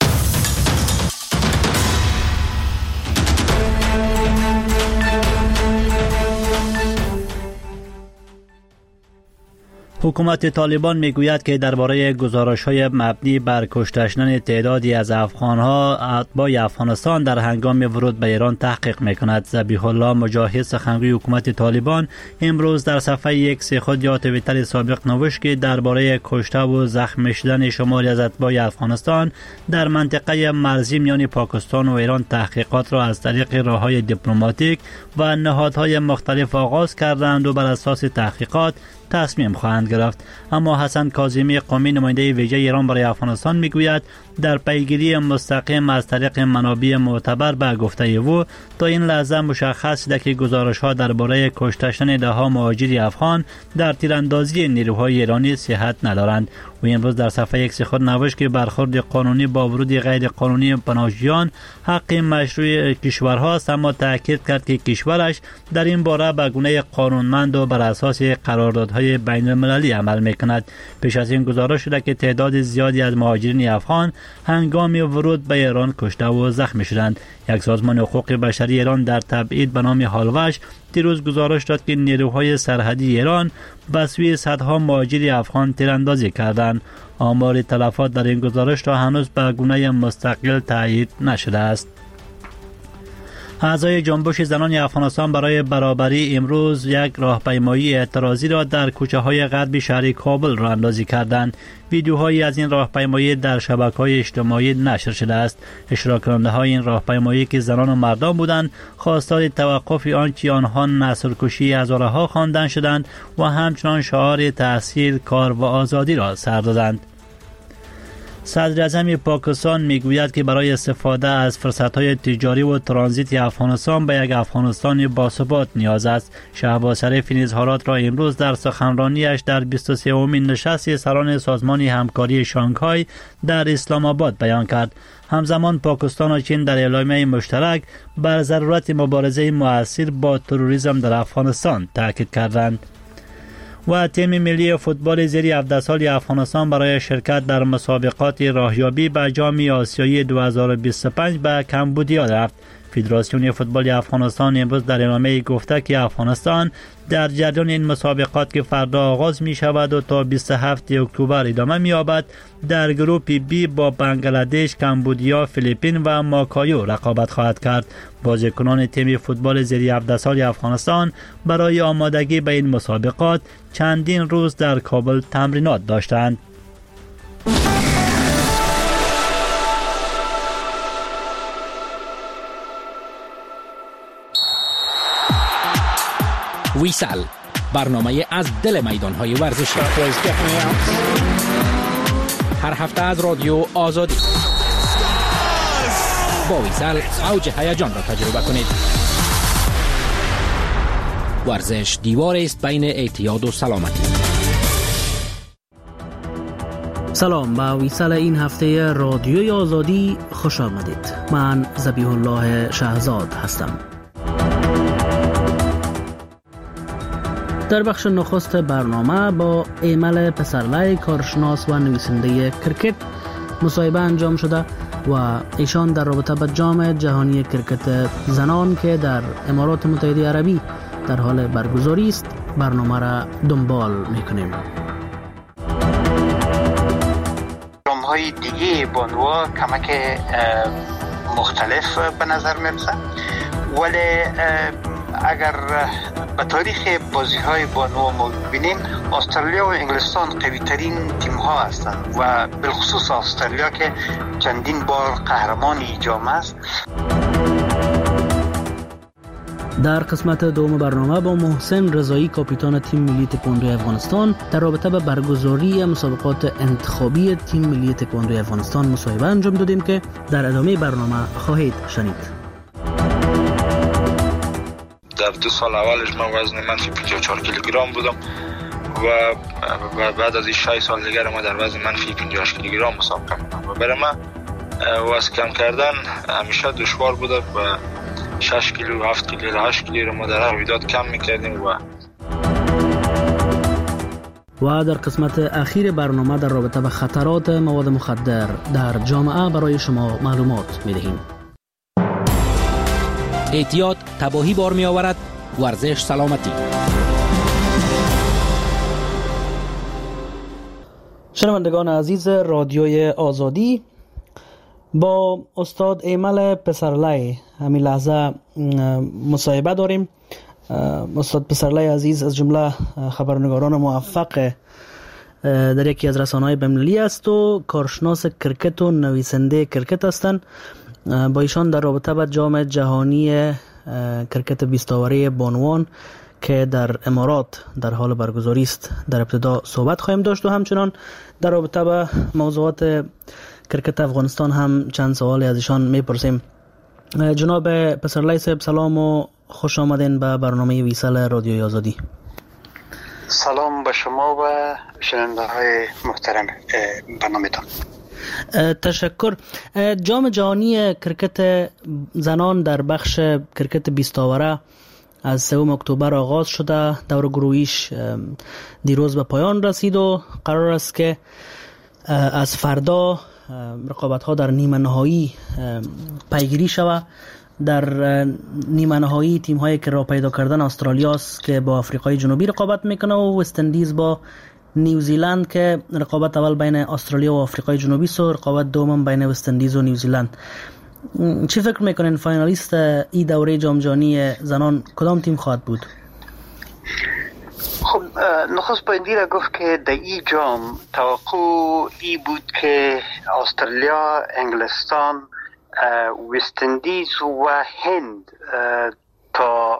حکومت طالبان میگوید که درباره گزارش‌های مبنی بر کشته شدن تعدادی از افغان‌ها اتباع افغانستان در هنگام ورود به ایران تحقیق می‌کند. ذبیح الله مجاهد سخنگوی حکومت طالبان امروز در صفحه ایکس خود یا توییتر سابق نوشت که درباره کشته و زخمی شدن شماری از اتباع افغانستان در منطقه مرزی میان پاکستان و ایران تحقیقات را از طریق راه‌های دیپلماتیک و نهادهای مختلف آغاز کردند و بر اساس تحقیقات تصمیم خواهند گرفت. اما حسن کاظمی، قومی نماینده ویژه ایران برای افغانستان، میگوید در پیگیری مستقیم از طریق منابع معتبر به گفته او تا این لحظه مشخص شده که گزارش‌ها درباره کشته شدن ده‌ها مهاجر افغان در تیراندازی نیروهای ایرانی صحت ندارند. و امروز در صفحه ایکس خود نوشت که برخورد قانونی با ورود غیر قانونی پناهجویان حق مشروع کشورهاست، اما تاکید کرد که کشورش در این باره به گونه قانونمند و بر اساس قراردادهای بین المللی عمل میکند. پیش از این گزارش شده که تعداد زیادی از مهاجرین افغان هنگام ورود به ایران کشته و زخمی شدند. یک سازمان حقوق بشری ایران در تبعید به نام هالوش دیروز گزارش داد که نیروهای سرحدی ایران به سوی صدها مهاجر افغان تیراندازی کردند. آمار تلفات در این گزارش را هنوز به گونه مستقل تایید نشده است. اعضای جنبش زنان افغانستان برای برابری امروز یک راهپیمایی اعتراضی را در کوچه‌های غربی شهر کابل راه اندازی کردند. ویدیوهایی از این راهپیمایی در شبکه‌های اجتماعی نشر شده است. اشتراک کننده‌های این راهپیمایی که زنان و مردان بودند، خواستار توقف آنچه آنها نسل‌کشی هزارها خواندن شدند و همچنان شعار تحصیل، کار و آزادی را سر دادند. صدر اعظم پاکستان میگوید که برای استفاده از فرصت‌های تجاری و ترانزیت افغانستان به یک افغانستان باثبات نیاز است. شهباز شریف این اظهارات را امروز در سخنرانیش در بیست و سومین نشست سران سازمان همکاری شانگهای در اسلام آباد بیان کرد. همزمان پاکستان و چین در اعلامیه مشترک بر ضرورت مبارزه مؤثر با تروریسم در افغانستان تاکید کردند. و تیم ملی فوتبال زیر هفده سال افغانستان برای شرکت در مسابقات راهیابی به جام آسیایی دو هزار و بیست و پنج به کمبودیا رفت. فدراسیون فوتبال افغانستان امروز در اعلامیه گفته که افغانستان در جریان این مسابقات که فردا آغاز می شود و تا بیست و هفتم اکتبر ادامه می یابد در گروپ بی با بنگلادش، کمبودیا، فیلیپین و ماکایو رقابت خواهد کرد. بازیکنان تیم فوتبال زیر هفده سال افغانستان برای آمادگی به این مسابقات چندین روز در کابل تمرینات داشتند. ویسل، برنامه از دل میدان‌های ورزشی، هر هفته از رادیو آزادی. با ویسل اوج هیجان را تجربه کنید. ورزش دیوار است بین اعتیاد و سلامتی. سلام، به ویسل این هفته رادیوی آزادی خوش آمدید. من ذبیح الله شهزاد هستم. در بخش نخست برنامه با ایمل پسرلی کارشناس و نویسنده کرکت مصاحبه انجام شده و ایشان در رابطه با جام جهانی کرکت زنان که در امارات متحده عربی در حال برگزاری است برنامه را دنبال میکنیم. جام‌های دیگه بانوا کمک مختلف به نظر میرسه، ولی اگر به تاریخ بازی های بانوا ما ببینیم استرالیا و انگلستان قوی ترین تیم ها هستند و بالخصوص استرالیا که چندین بار قهرمان این جام است. در قسمت دوم برنامه با محسن رضایی کاپیتان تیم ملی تکواندو افغانستان در رابطه با برگزاری مسابقات انتخابی تیم ملی تکواندو افغانستان مصاحبه انجام دادیم که در ادامه برنامه خواهید شنید. در دو سال اولش من وزن منفی پنجاه و چهار کیلوگرم بودم و بعد از این شش سال دیگر ما در وزن منفی پنجاه و هشت کیلوگرم مسابقه میکنم و برای من وزن کم کردن همیشه دشوار بوده و شش کیلو، هفت کیلو، هشت کیلو ما در هر رویداد کم میکردیم. و و در قسمت اخیر برنامه در رابطه با خطرات مواد مخدر در جامعه برای شما معلومات میدهیم. احتیاط تباهی بار می آورد. ورزش سلامتی. شنوندگان عزیز رادیوی آزادی، با استاد ایمل پسرلی همین لحظه مصاحبه داریم. استاد پسرلی عزیز از جمله خبرنگاران موفق در یکی از رسانه‌های بین‌المللی است و کارشناس کرکت و نویسنده کرکت هستند. با ایشان در رابطه با جام جهانی کرکت بیست آوره بانوان که در امارات در حال برگزاری است در ابتدا صحبت خواهیم داشت و همچنان در رابطه با موضوعات کرکت افغانستان هم چند سوالی از ایشان میپرسیم. جناب پسرلی صاحب سلام و خوش آمدین به برنامه ویسال رادیوی آزادی. سلام به شما و شنونده های محترم برنامه‌تان. تشکر. جام جهانی کرکت زنان در بخش کرکت بیست آوره از سوم اکتبر آغاز شده. دور گروهیش دیروز به پایان رسید و قرار است که از فردا رقابت ها در نیمه نهایی پیگیری شود. در نیمه نهایی تیم هایی که راه پیدا کردن استرالیا است که با آفریقای جنوبی رقابت میکنه و وست اندیز با نیوزیلند که رقابت اول بین استرالیا و آفریقای جنوبی است و رقابت دوم بین وست اندیز و نیوزیلند. چی فکر میکنین فاینالیست ای دوره جام جهانی زنان کدام تیم خواهد بود؟ خب نخست باید را گفت که در ای جام توقع ای بود که استرالیا، انگلستان، وست اندیز و هند تا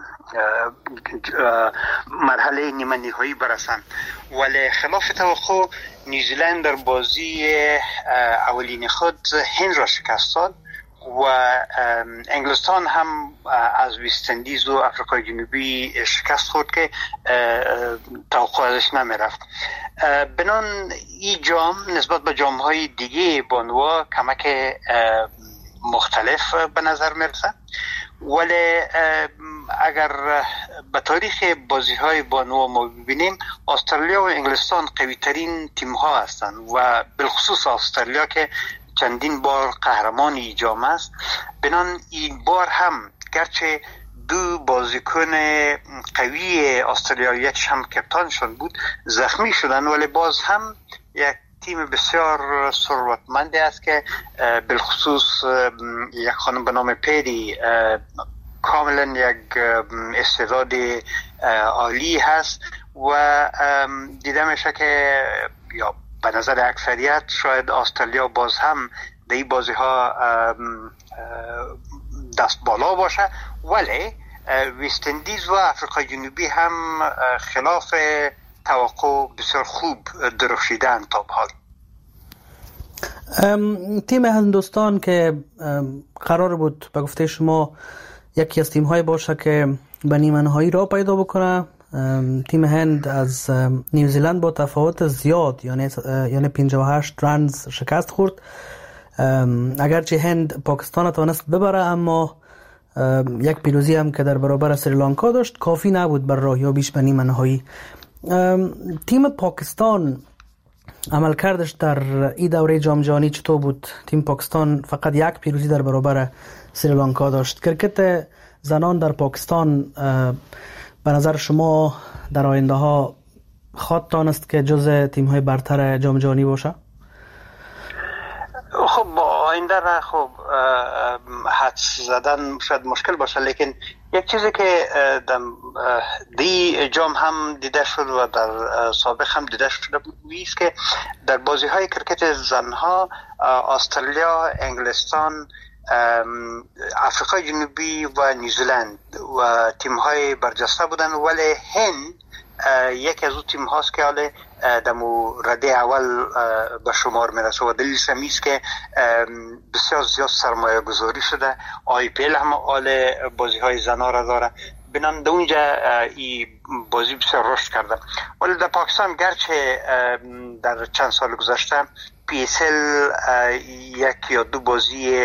مرحله نیمه نهایی برسند، ولی خلاف توقع نیوزیلند در بازی اولین خود هند را شکست داد و انگلستان هم از وست اندیز و آفریقای جنوبی شکست خورد که توقع ازش نمیرفت. بنان این جام نسبت به جام‌های دیگه بانوا کمک مختلف به نظر میرسه، ولی اگر به تاریخ بازی های بانوا ما ببینیم استرالیا و انگلستان قوی ترین تیم ها هستند و بالخصوص استرالیا که چندین بار قهرمان این جام است. بنان این بار هم گرچه دو بازیکن قوی استرالیایی هم کپتانشون بود زخمی شدن، ولی باز هم یک تیم بسیار ثروتمندی است که بالخصوص یک خانم به نام پیری کاملا یک استعداد عالی هست و دیده میشه که یا به نظر اکثریت شاید استرالیا باز هم در این بازی ها دست بالا باشه، ولی وست اندیز و آفریقای جنوبی هم خلاف توقع بسیار خوب درخشیدن تا به حال. تیم هندوستان که قرار بود به گفته شما یکی از تیم های باشه که به نیمه نهایی راه پیدا بکنه، تیم هند از نیوزیلند با تفاوت زیاد یعنی یعنی پنجاه و هشت رنز شکست خورد. اگرچه هند پاکستان توانست ببره اما یک پیروزی هم که در برابر سریلانکا داشت کافی نبود بر راهیابیش به نیمه نهایی. تیم پاکستان عملکردش در این دوره جام جهانی چطور بود؟ تیم پاکستان فقط یک پیروزی در برابر سریلانکا داشت. کرکت زنان در پاکستان به نظر شما در آینده ها خواهد تانست که جز تیم های برتر جام جهانی باشه؟ خب آینده را خب حدس زدن شاید مشکل باشه، لیکن یک چیزی که در دی جام هم دیده شد و در سابق هم دیده شده بود است که در بازی های کرکت زنها استرالیا، انگلستان، آفریقای جنوبی و نیوزیلند و تیم های برجسته بودن، ولی هند یکی از اون تیم هاست که حالا در رده اول به شمار میرسه و دلیل سمیست که بسیار زیاد سرمایه گذاری شده. آی پی ال هم حال بازی های زنا را داره، بنان در اونجا این بازی بسیار رشد کرده. ولی در پاکستان گرچه در چند سال گذشته پی اس ال یک یا دو بازی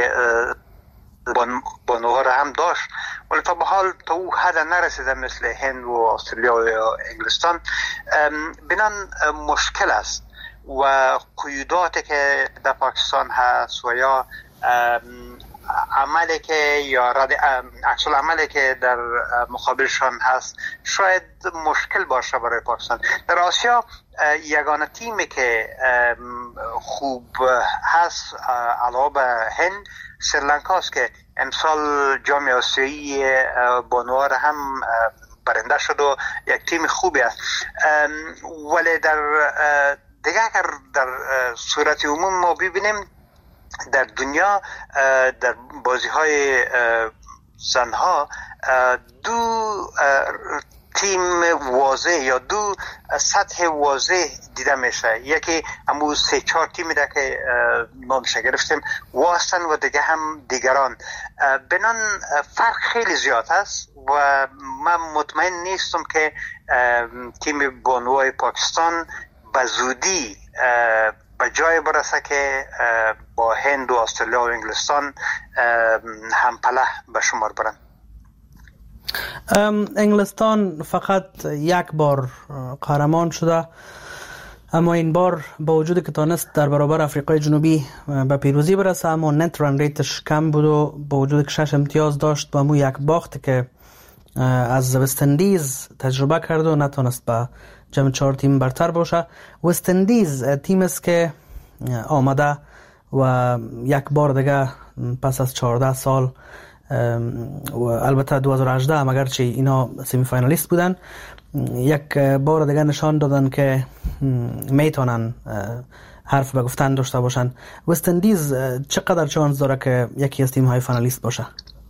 بانوها را هم داشت، ولی تا به حال تا او حد نرسیده مثل هند و استرالیا یا انگلستان. بنان مشکل است و قیوداتی که در پاکستان هست و یا عملی که یا عکس العملی که در مقابلشان هست شاید مشکل باشه برای پاکستان. در آسیا یگانه تیمی که خوب هست علاوه بر هند سریلانکا است که امسال جام آسیایی بانوها هم برنده شد و یک تیم خوبی است. ولی در دیگه اگر در صورت عموم ما ببینیم در دنیا در بازی های زنها دو تیم واضح یا دو سطح واضح دیده میشه. یکی همون سه چهار تیمی ده که نامش گرفتیم واسن و دیگه هم دیگران. بنان فرق خیلی زیاد است و من مطمئن نیستم که تیم بانوای پاکستان به زودی به جای برسه که با هند و استرالیا و انگلستان همپله به شمار برن. انگلستان فقط یک بار قهرمان شده، اما این بار با وجودی که تانست در برابر آفریقای جنوبی به پیروزی برسه، اما نت رن ریتش کم بود و با وجودی که شش امتیاز داشت با مو یک باخت که از وست اندیز تجربه کرد و نتونست به جمع چهار تیم برتر باشه. وست اندیز تیم است که آمده و یک بار دیگه پس از چهارده سال و البته دو هزار و هجده هم اگرچه اینا سمی فاینالیست بودن، یک بار دیگه نشان دادن که میتونن حرف به گفتن داشته باشن. وست اندیز چقدر چانس داره که یکی از تیم های فاینالیست باشه؟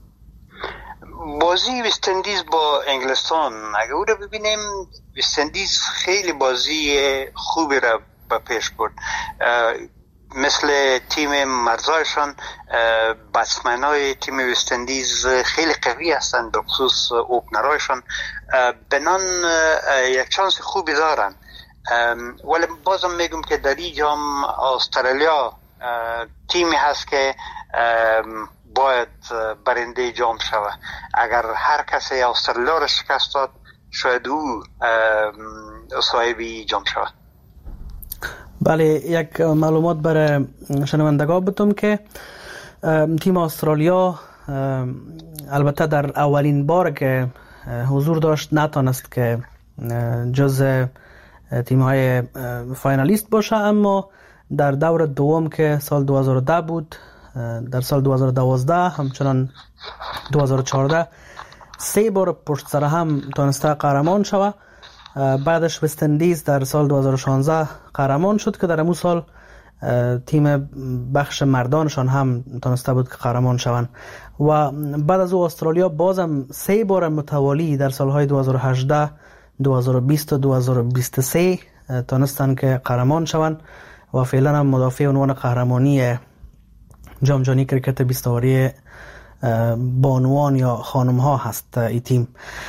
بازی وست اندیز با انگلستان اگه او رو ببینیم، وست اندیز خیلی بازی خوبی را به پیش برد. مثل تیم مرزایشان بتسمن های تیم وست اندیز خیلی قوی هستند، به خصوص اوپنرایشان، بنان یک چانس خوبی دارن. ولی بازم میگم که در این جام استرالیا تیمی هست که باید برنده جام شود. اگر هر کسی استرالیا را شکست داد شاید او صاحبی جام شود. بله، یک معلومات برای شنوندگان بدم که تیم استرالیا البته در اولین بار که حضور داشت نتونست که جز تیم های فاینالیست باشه، اما در دور دوم که سال دو هزار و ده بود، در سال دو هزار و دوازده همچنان دو هزار و چهارده سه بار پشت سر هم تونسته قهرمان شود. بعدش وست اندیز در سال دو هزار و شانزده قهرمان شد که در امون سال تیم بخش مردانشان هم تونسته بود که قهرمان شوند و بعد از او استرالیا بازم سه بار متوالی در سالهای دو هزار و هجده، دو هزار و بیست و دو هزار و بیست و سه تونستن که قهرمان شوند و فعلا هم مدافع عنوان قهرمانی جام جهانی کرکت بیست اوری بانوان یا خانم ها هست این تیم.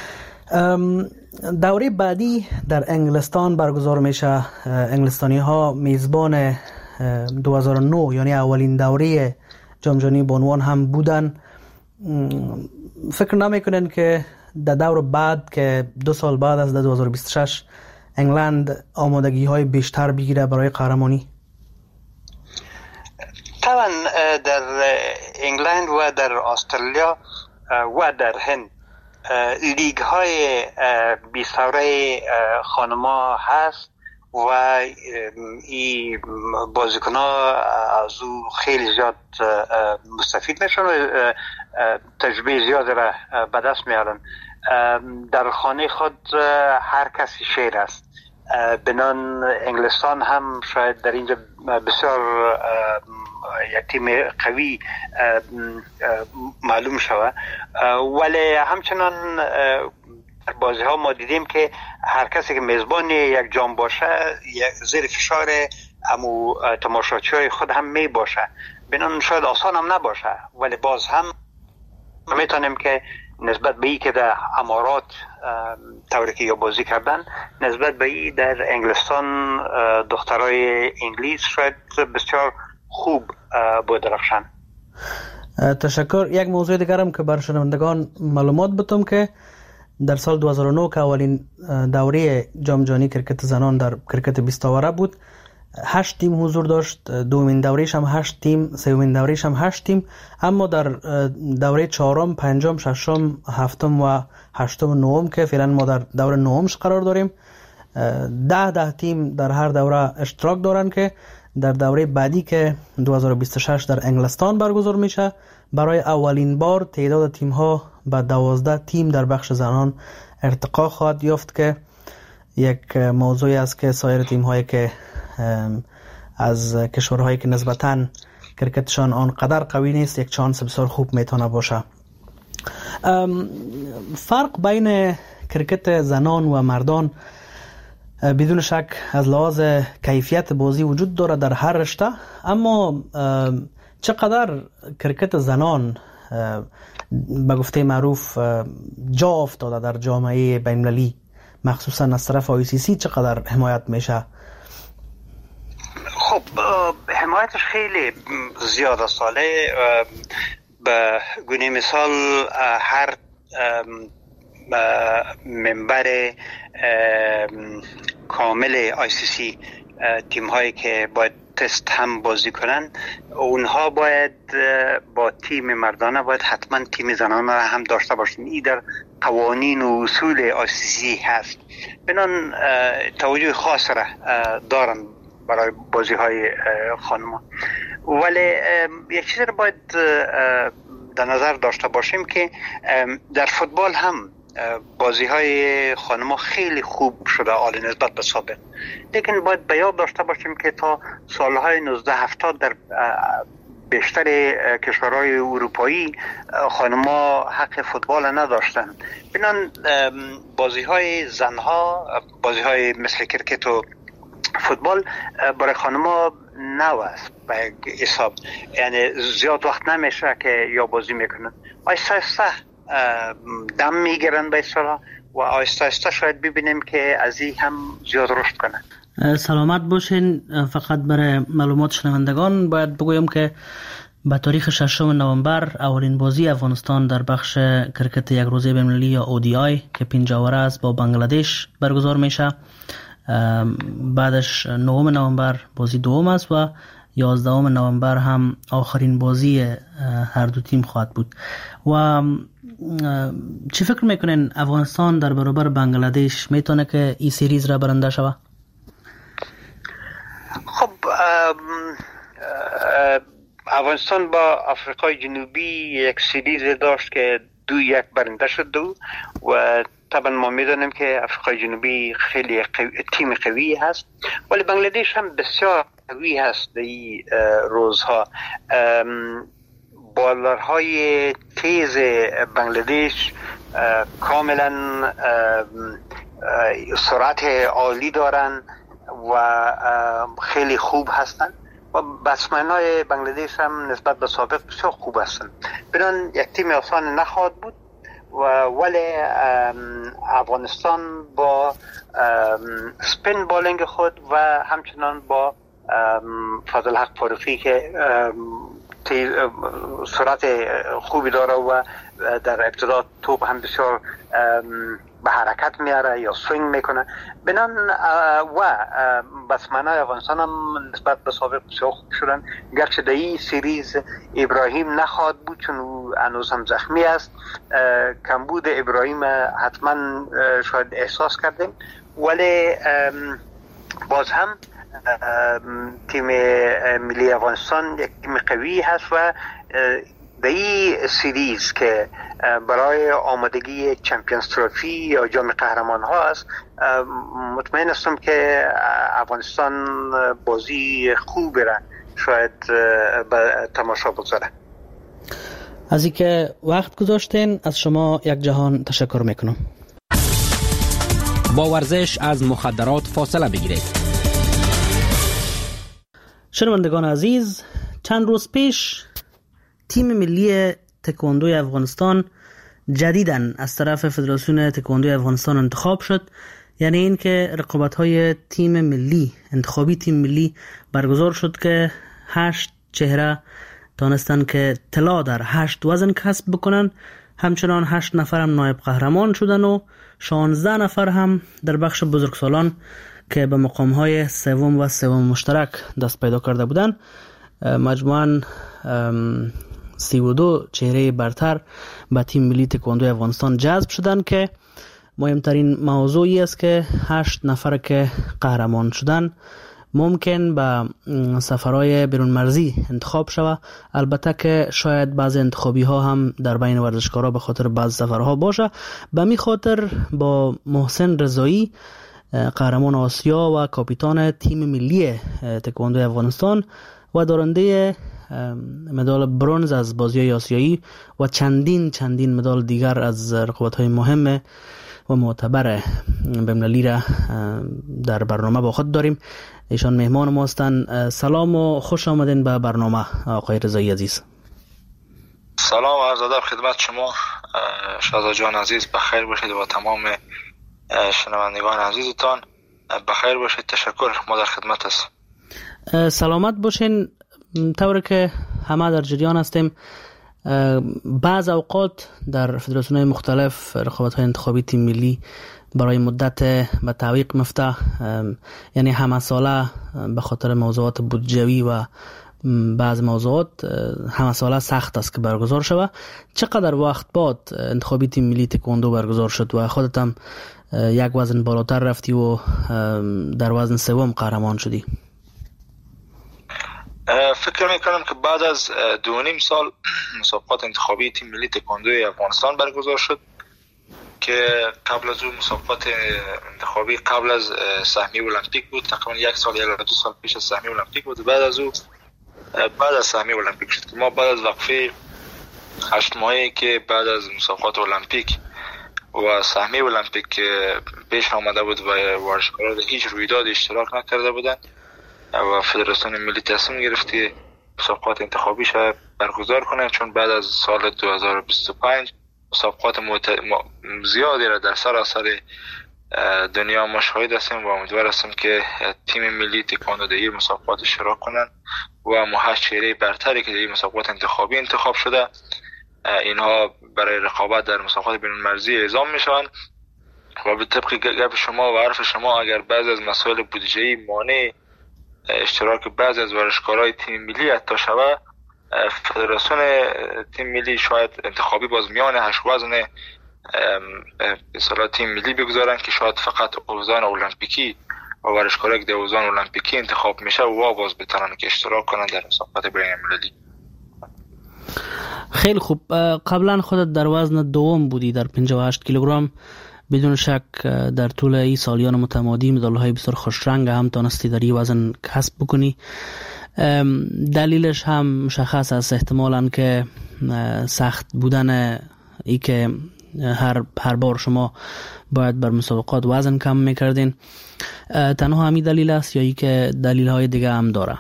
دوره بعدی در انگلستان برگزار میشه. انگلستانی ها میزبان دو هزار و نه یعنی اولین دوره جام جهانی بانوان هم بودن. فکر نمیکنین که در دور بعد که دو سال بعد از دو هزار و بیست و شش انگلند آمادگی های بیشتر بگیره برای قهرمانی؟ طبعا در انگلند و در استرالیا و در هند لیگ های بیساره خانما هست و این بازیکن ها از او خیلی زیاد مستفید میشن و تجربه زیاد را به دست میارن. در خانه خود هر کسی شیر است، بنان انگلستان هم شاید در اینجا بسیار یک تیم قوی معلوم شود، ولی همچنان بازی ها ما دیدیم که هر کسی که میزبان یک جام باشه زیر فشار امو تماشاچی های خود هم می باشه، بنان شاید آسان هم نباشه، ولی باز هم میتونیم که نسبت به ای که در امارات طوری که یا بازی کردن نسبت به ای در انگلستان دخترای انگلیس شاید بسیار خوب بدرخشن. تشکر. یک موضوع دیگرم که بر شنوندگان معلومات بتم که در سال دو هزار و نه که اولین دوره جام جهانی کرکت زنان در کرکت بیست اوره بود، هشت تیم حضور داشت. دومین دورهش هم هشت تیم، سومین دورهش هم هشت تیم، اما در دوره چهارم، پنجم، ششم، هفتم و هشتم و نهم که فعلا ما در دوره نهمش قرار داریم، ده ده تیم در هر دوره اشتراک دارن که در دوره بعدی که دو هزار و بیست و شش در انگلستان برگزار میشه برای اولین بار تعداد تیم ها به دوازده تیم در بخش زنان ارتقا خواهد یافت که یک موضوعی است که سایر تیم هایی که از کشورهایی که نسبتاً کرکتشان آنقدر قوی نیست یک چانس بسیار خوب میتونه باشه. فرق بین کرکت زنان و مردان بدون شک از لحاظ کیفیت بازی وجود داره در هر رشته، اما چقدر کرکت زنان به گفته معروف جا افتاده در جامعه بین‌المللی مخصوصا از طرف آی سی سی چقدر حمایت میشه؟ خب حمایتش خیلی زیاد ساله. به گونه مثال هر منبر کامل آی سی سی تیم هایی که باید تست هم بازی کنن، اونها باید با تیم مردانه باید حتما تیم زنانه را هم داشته باشن. این در قوانین و اصول آی سی سی هست، بنان توجه خاص را دارن برای بازی های خانم. ولی یک چیز را باید در نظر داشته باشیم که در فوتبال هم بازی های خانم خیلی خوب شده عالی نسبت به سابق، لیکن باید به یاد داشته باشیم که تا سالهای نوزده هفتاد در بیشتر کشورهای اروپایی خانم‌ها حق فوتبال نداشتن، بنان بازی های زنها، بازی های مثل کرکت و فوتبال برای خانم‌ها نو است به حساب، یعنی زیاد وقت نمیشه که یا بازی میکنن، آیسته آیسته دم میگیرن به اصطلاح و آیسته آیسته شاید ببینیم که از این هم زیاد رشد کنن. سلامت باشین. فقط برای معلومات شنوندگان باید بگویم که به تاریخ ششم نوامبر اولین بازی افغانستان در بخش کرکت یک روزه بین‌المللی یا او دی آی که پنج اوره است با بنگلادش برگزار میشه. بعدش نهم نوامبر بازی دوم است و یازدهم نوامبر هم آخرین بازی هر دو تیم خواهد بود. و چی فکر میکنین افغانستان در برابر بنگلادش میتونه که این سریز را برنده شود؟ خب افغانستان با آفریقای جنوبی یک سریز داشت که دو یک برنده شد دو و طبعا ما میدونیم که آفریقای جنوبی خیلی قوی، تیم قوی هست، ولی بنگلادش هم بسیار قوی هست در این روزها. بالرهای تیز بنگلادش کاملا سرعت عالی دارن و خیلی خوب هستن و بتسمن‌های بنگلادش هم نسبت به سابق بسیار خوب هستن، بنان یک تیم آسان نخواهد بود. و ولی افغانستان با سپین بالینگ خود و همچنان با فضل حق فاروقی که سرعت خوبی داره و در ابتدا توپ هم بسیار به حرکت میاره یا سوینگ میکنه. بنان و بسمنای افغانستان هم نسبت به سابق بسیار خوب شدن، گرچه در این سیریز ابراهیم نخواهد بود چون او هنوز هم زخمی است. کمبود ابراهیم حتما شاید احساس کردیم، ولی باز هم تیم ملی افغانستان یک تیم قوی هست و در این سیریز که برای آمادگی چمپیونز تروفی یا جام قهرمان ها است، مطمئن هستم که افغانستان بازی خوب را شاید به تماشا بگذاره. از اینکه وقت گذاشتین از شما یک جهان تشکر میکنم. با ورزش از مخدرات فاصله بگیرید. شنوندگان عزیز، چند روز پیش تیم ملی تکواندوی افغانستان جدیداً از طرف فدراسیون تکواندوی افغانستان انتخاب شد. یعنی این که رقابت‌های تیم ملی، انتخابی تیم ملی برگزار شد که هشت چهره تانستن که طلا در هشت وزن کسب بکنن. همچنان هشت نفر هم نایب قهرمان شدن و شانزده نفر هم در بخش بزرگسالان که به مقام‌های سوم و سوم مشترک دست پیدا کرده بودند. مجموعاً سی و دو چهره برتر به تیم ملی تکواندو افغانستان جذب شدن که مهمترین موضوعی است که هشت نفر که قهرمان شدن ممکن به سفرهای بیرون مرزی انتخاب شود. البته که شاید بعض انتخابی ها هم در بین ورزشکارا به خاطر بعض سفرها باشه. به می خاطر با محسن رضایی قهرمان آسیا و کاپیتان تیم ملی تکواندو افغانستان و دارنده مدال برنز از بازی‌های آسیایی و چندین چندین مدال دیگر از رقابت‌های مهم و معتبر بین‌المللی را در برنامه با خود داریم. ایشان مهمان ما هستند. سلام و خوش آمدین به برنامه آقای رضایی عزیز. سلام و عرض ادب خدمت شما شهزاد جان عزیز. بخیر باشید و تمام شنوندگان عزیزتان بخیر باشید. تشکر، ما در خدمت هستیم. سلامت باشین. طوری که همه در جریان هستیم، بعض اوقات در فدراسیون‌های مختلف رقابت‌های انتخابی تیم ملی برای مدت به تعویق مفته، یعنی همه ساله به خاطر موضوعات بودجوی و بعض موضوعات همه ساله سخت است که برگزار شود. چقدر وقت بعد انتخابی تیم ملی تکواندو برگزار شد و خودت هم یک وزن بالاتر رفتی و در وزن سوم قهرمان شدی؟ فکر میکنم که بعد از دو نیم سال مسابقات انتخابی تیم ملی تکواندوی افغانستان برگزار شد که قبل از اون مسابقات انتخابی قبل از سهمیه المپیک بود، تقریبا یک سال یا دو سال پیش از سهمیه المپیک بود. بعد از اون بعد از سهمیه المپیک شد که ما بعد از وقفه هشت ماهی که بعد از مسابقات المپیک و سهمیه المپیک پیش آمده بود و ورزشکاران هیچ رویداد اشتراک نکرده بودند و فدراسیون ملی تصمیم گرفت که مسابقات انتخابی شاید برگزار کنه، چون بعد از سال دو هزار و بیست و پنج مسابقات مت... زیادی را در سراسر دنیا ما شاهد هستیم و امیدوار هستیم که تیم ملی تکواندو در این مسابقات اشتراک کنند و ما هشت چهره برتری که در این مسابقات انتخابی انتخاب شده اینها برای رقابت در مسابقات بین المللی اعزام میشوند و به طبق گپ شما و حرف شما اگر بعضی از مسائل بودجه‌ای مانع اشتراک بعضی از ورزشکارای تیم ملی حتی شود، فدراسیون تیم ملی شاید انتخابی باز میان هشت وزن اصلا تیم ملی بگذارن که شاید فقط اوزان المپیکی و ورزشکارایی که در اوزان المپیکی انتخاب میشه و باز بتونن که اشتراک کنن در مسابقات بین المللی. خیلی خوب. قبلا خودت در وزن دوم بودی در پنجاه و هشت کیلوگرم. بدون شک در طول این سالیان متمادی مدال‌های بسیار خوشرنگ هم تانستی در این وزن کسب بکنی. دلیلش هم مشخص است، احتمالاً که سخت بودن ای که هر هر بار شما باید بر مسابقات وزن کم میکردین. تنها همین دلیل است یا ای که دلیل‌های دیگه هم داره؟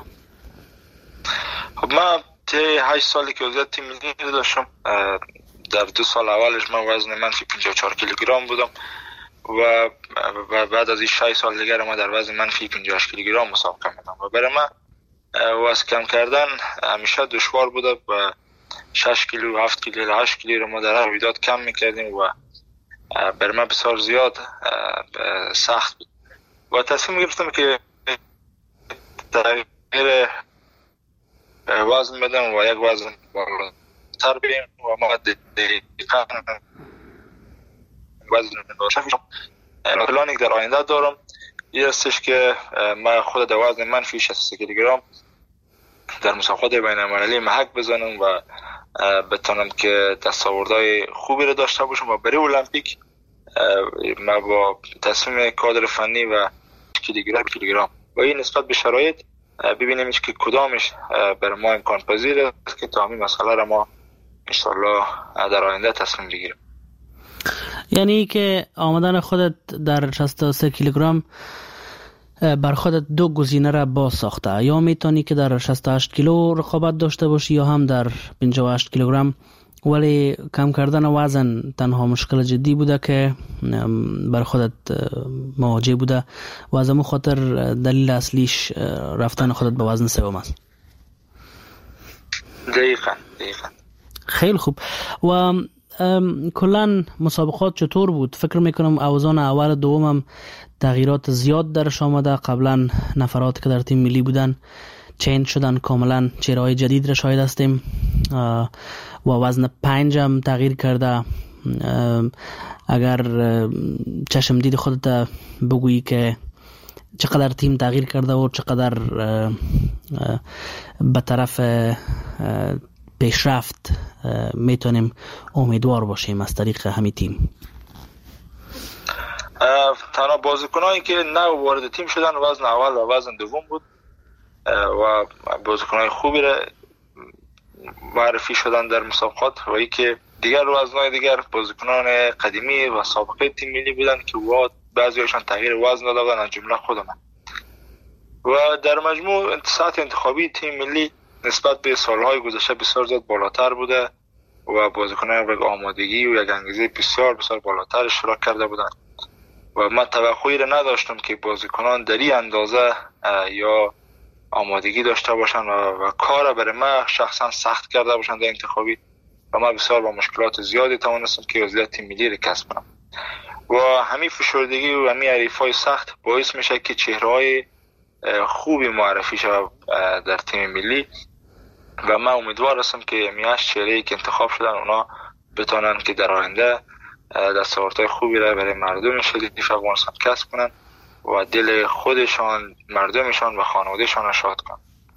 خب من طی هشت سالی که عضویت تیم ملی داشتم، در دو سال اولش من وزن منفی پنجاه و چهار کیلوگرم بودم و بعد از این شش سال دیگر ما در وزن منفی پنجاه و هشت کیلوگرم مسابقه میدم و برای من وزن کم کردن همیشه دشوار بوده و شش کیلو هفت کیلو هشت کیلو رو ما در هر رویداد کم میکردیم و بر من بسیار زیاد سخت بود و تصمیم گرفتم که تغییر وزن بدم و یک وزن بالاتر بیم و ما دقیقا وزن شفیشم. پلانی که در آینده دارم این استش که من خود در وزن منفی شصت و سه کیلوگرم در مسابقات بین المللی محک بزنم و بتونم که دستاوردهای خوبی رو داشته باشم و برای المپیک ما با تصمیم کادر فنی و کیلوگرم کیلوگرم و این نسبت به شرایط ببینیم که کدامش برای ما امکان پذیر است که تا همین مسئله را ما انشالله در آینده تصمیم بگیریم. یعنی که آمدن خودت در شصت و سه کیلوگرم بر خودت دو گزینه را باز ساخته، یا میتونی که در شصت و هشت کیلو رقابت داشته باشی یا هم در پنجاه و هشت کیلوگرم، ولی کم کردن وزن تنها مشکل جدی بوده که بر خودت مواجه بوده و از همون خاطر دلیل اصلیش رفتن خودت به وزن سوم است. دقیقاً دقیقاً. خیلی خوب. و کلان مسابقات چطور بود؟ فکر میکنم اوزان اول دومم تغییرات زیاد درش آمده. قبلا نفراتی که در تیم ملی بودن چینج شدن، کاملا چهره‌های جدید را شاهد هستیم و وزن پنجم تغییر کرده. اگر چشم دید خودت بگویی که چقدر تیم تغییر کرده و چقدر به طرف پیشرفت میتونیم امیدوار باشیم از طریق همین تیم. تنها بازیکنایی که نو وارد تیم شدن وزن اول و وزن دوم بود و بازیکنای خوبی را معرفی شدن در مسابقات و ای که دیگر وزنهای دیگر بازیکنان قدیمی و سابقه تیم ملی بودن که و بعضی‌هاشون تغییر وزن داده بودن، از جمله خود من. و در مجموع سطح انتخابی تیم ملی نسبت به سالهای گذشته بسیار زیاد بالاتر بوده و بازیکنان یک آمادگی و یک انگیزه بسیار بسیار بالاتر اشتراک کرده بودند و من توقعی را نداشتم که بازیکنان در این اندازه یا آمادگی داشته باشن و, و کار برای من شخصا سخت کرده باشن در انتخابی و من بسیار با مشکلات زیادی توانستم که عضویت تیم ملی را کسب کنم و همین فشردگی و همین حریفای سخت باعث میشه که چهره‌های خوبی معرفی شود در تیم ملی و من امیدوار هستم که میاش چهره‌ای که انتخاب شدن اونا بتونن که در آینده دستاوردهای خوبی را برای مردم شریف افغانستان کسب کنن و دل خودشان، مردمشان و خانوادهشان را شاد کنن.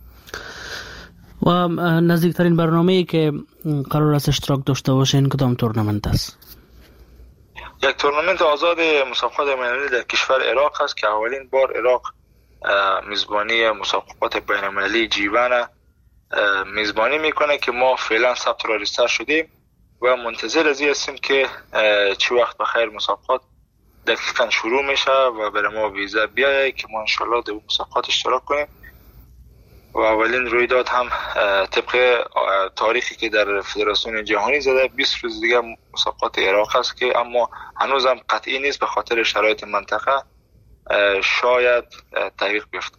و نزدیکترین برنامه‌ای که قرار است اشتراک داشته باشین کدام تورنمنت است؟ یک تورنمنت آزاد مسابقات بین‌المللی در کشور عراق است که اولین بار عراق میزبانی مسابقات بین‌المللی جیوان میزبانی میکنه که ما فعلا ثبت را ریجستر شدیم و منتظر از این هستیم که چه وقت بخیر مسابقات دقیقاً شروع میشه و برای ما ویزا بیایه که ما انشالله در مسابقات اشتراک کنیم و اولین رویداد هم طبق تاریخی که در فدراسیون جهانی زده بیست روز دیگه مسابقات عراق است که اما هنوزم قطعی نیست به خاطر شرایط منطقه شاید تغییر بیفته.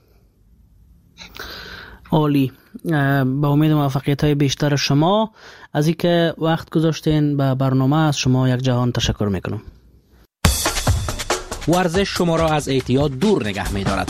عالی. با امید موفقیت های بیشتر شما. از اینکه وقت گذاشتین به برنامه از شما یک جهان تشکر میکنم. ورزش شما را از اعتیاد دور نگه می‌دارد.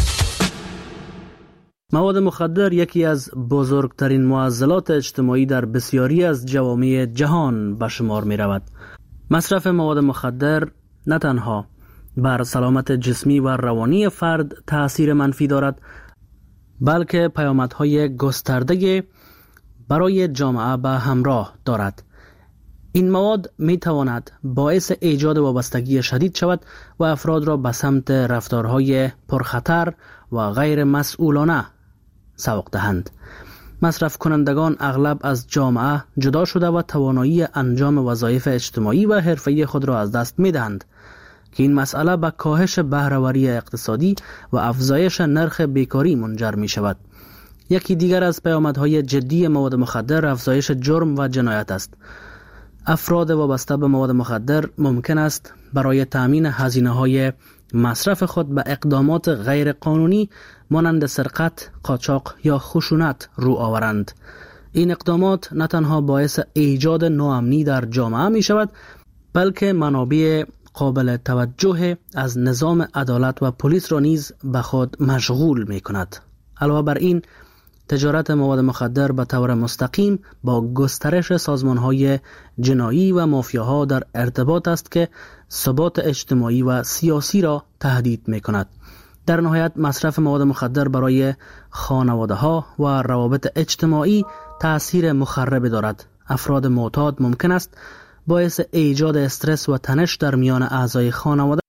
مواد مخدر یکی از بزرگترین معضلات اجتماعی در بسیاری از جوامع جهان به شمار می رود. مصرف مواد مخدر نه تنها بر سلامت جسمی و روانی فرد تأثیر منفی دارد، بلکه پیامدهای گسترده برای جامعه به همراه دارد. این مواد می تواند باعث ایجاد وابستگی شدید شود و افراد را به سمت رفتارهای پرخطر و غیر مسئولانه سوق دهند. مصرف کنندگان اغلب از جامعه جدا شده و توانایی انجام وظایف اجتماعی و حرفه‌ای خود را از دست می دهند که این مسئله به کاهش بهره‌وری اقتصادی و افزایش نرخ بیکاری منجر می شود. یکی دیگر از پیامدهای جدی مواد مخدر افزایش جرم و جنایت است. افراد وابسته به مواد مخدر ممکن است برای تأمین هزینه‌های مصرف خود به اقدامات غیر قانونی مانند سرقت، قاچاق یا خشونت رو آورند. این اقدامات نه تنها باعث ایجاد ناامنی در جامعه می شود، بلکه منابع قابل توجه از نظام عدالت و پلیس را نیز به خود مشغول می کند. علاوه بر این، تجارت مواد مخدر به طور مستقیم با گسترش سازمان‌های جنایی و مافیاها در ارتباط است که ثبات اجتماعی و سیاسی را تهدید می کند. در نهایت مصرف مواد مخدر برای خانواده‌ها و روابط اجتماعی تأثیر مخرب دارد. افراد معتاد ممکن است باعث ایجاد استرس و تنش در میان اعضای خانواده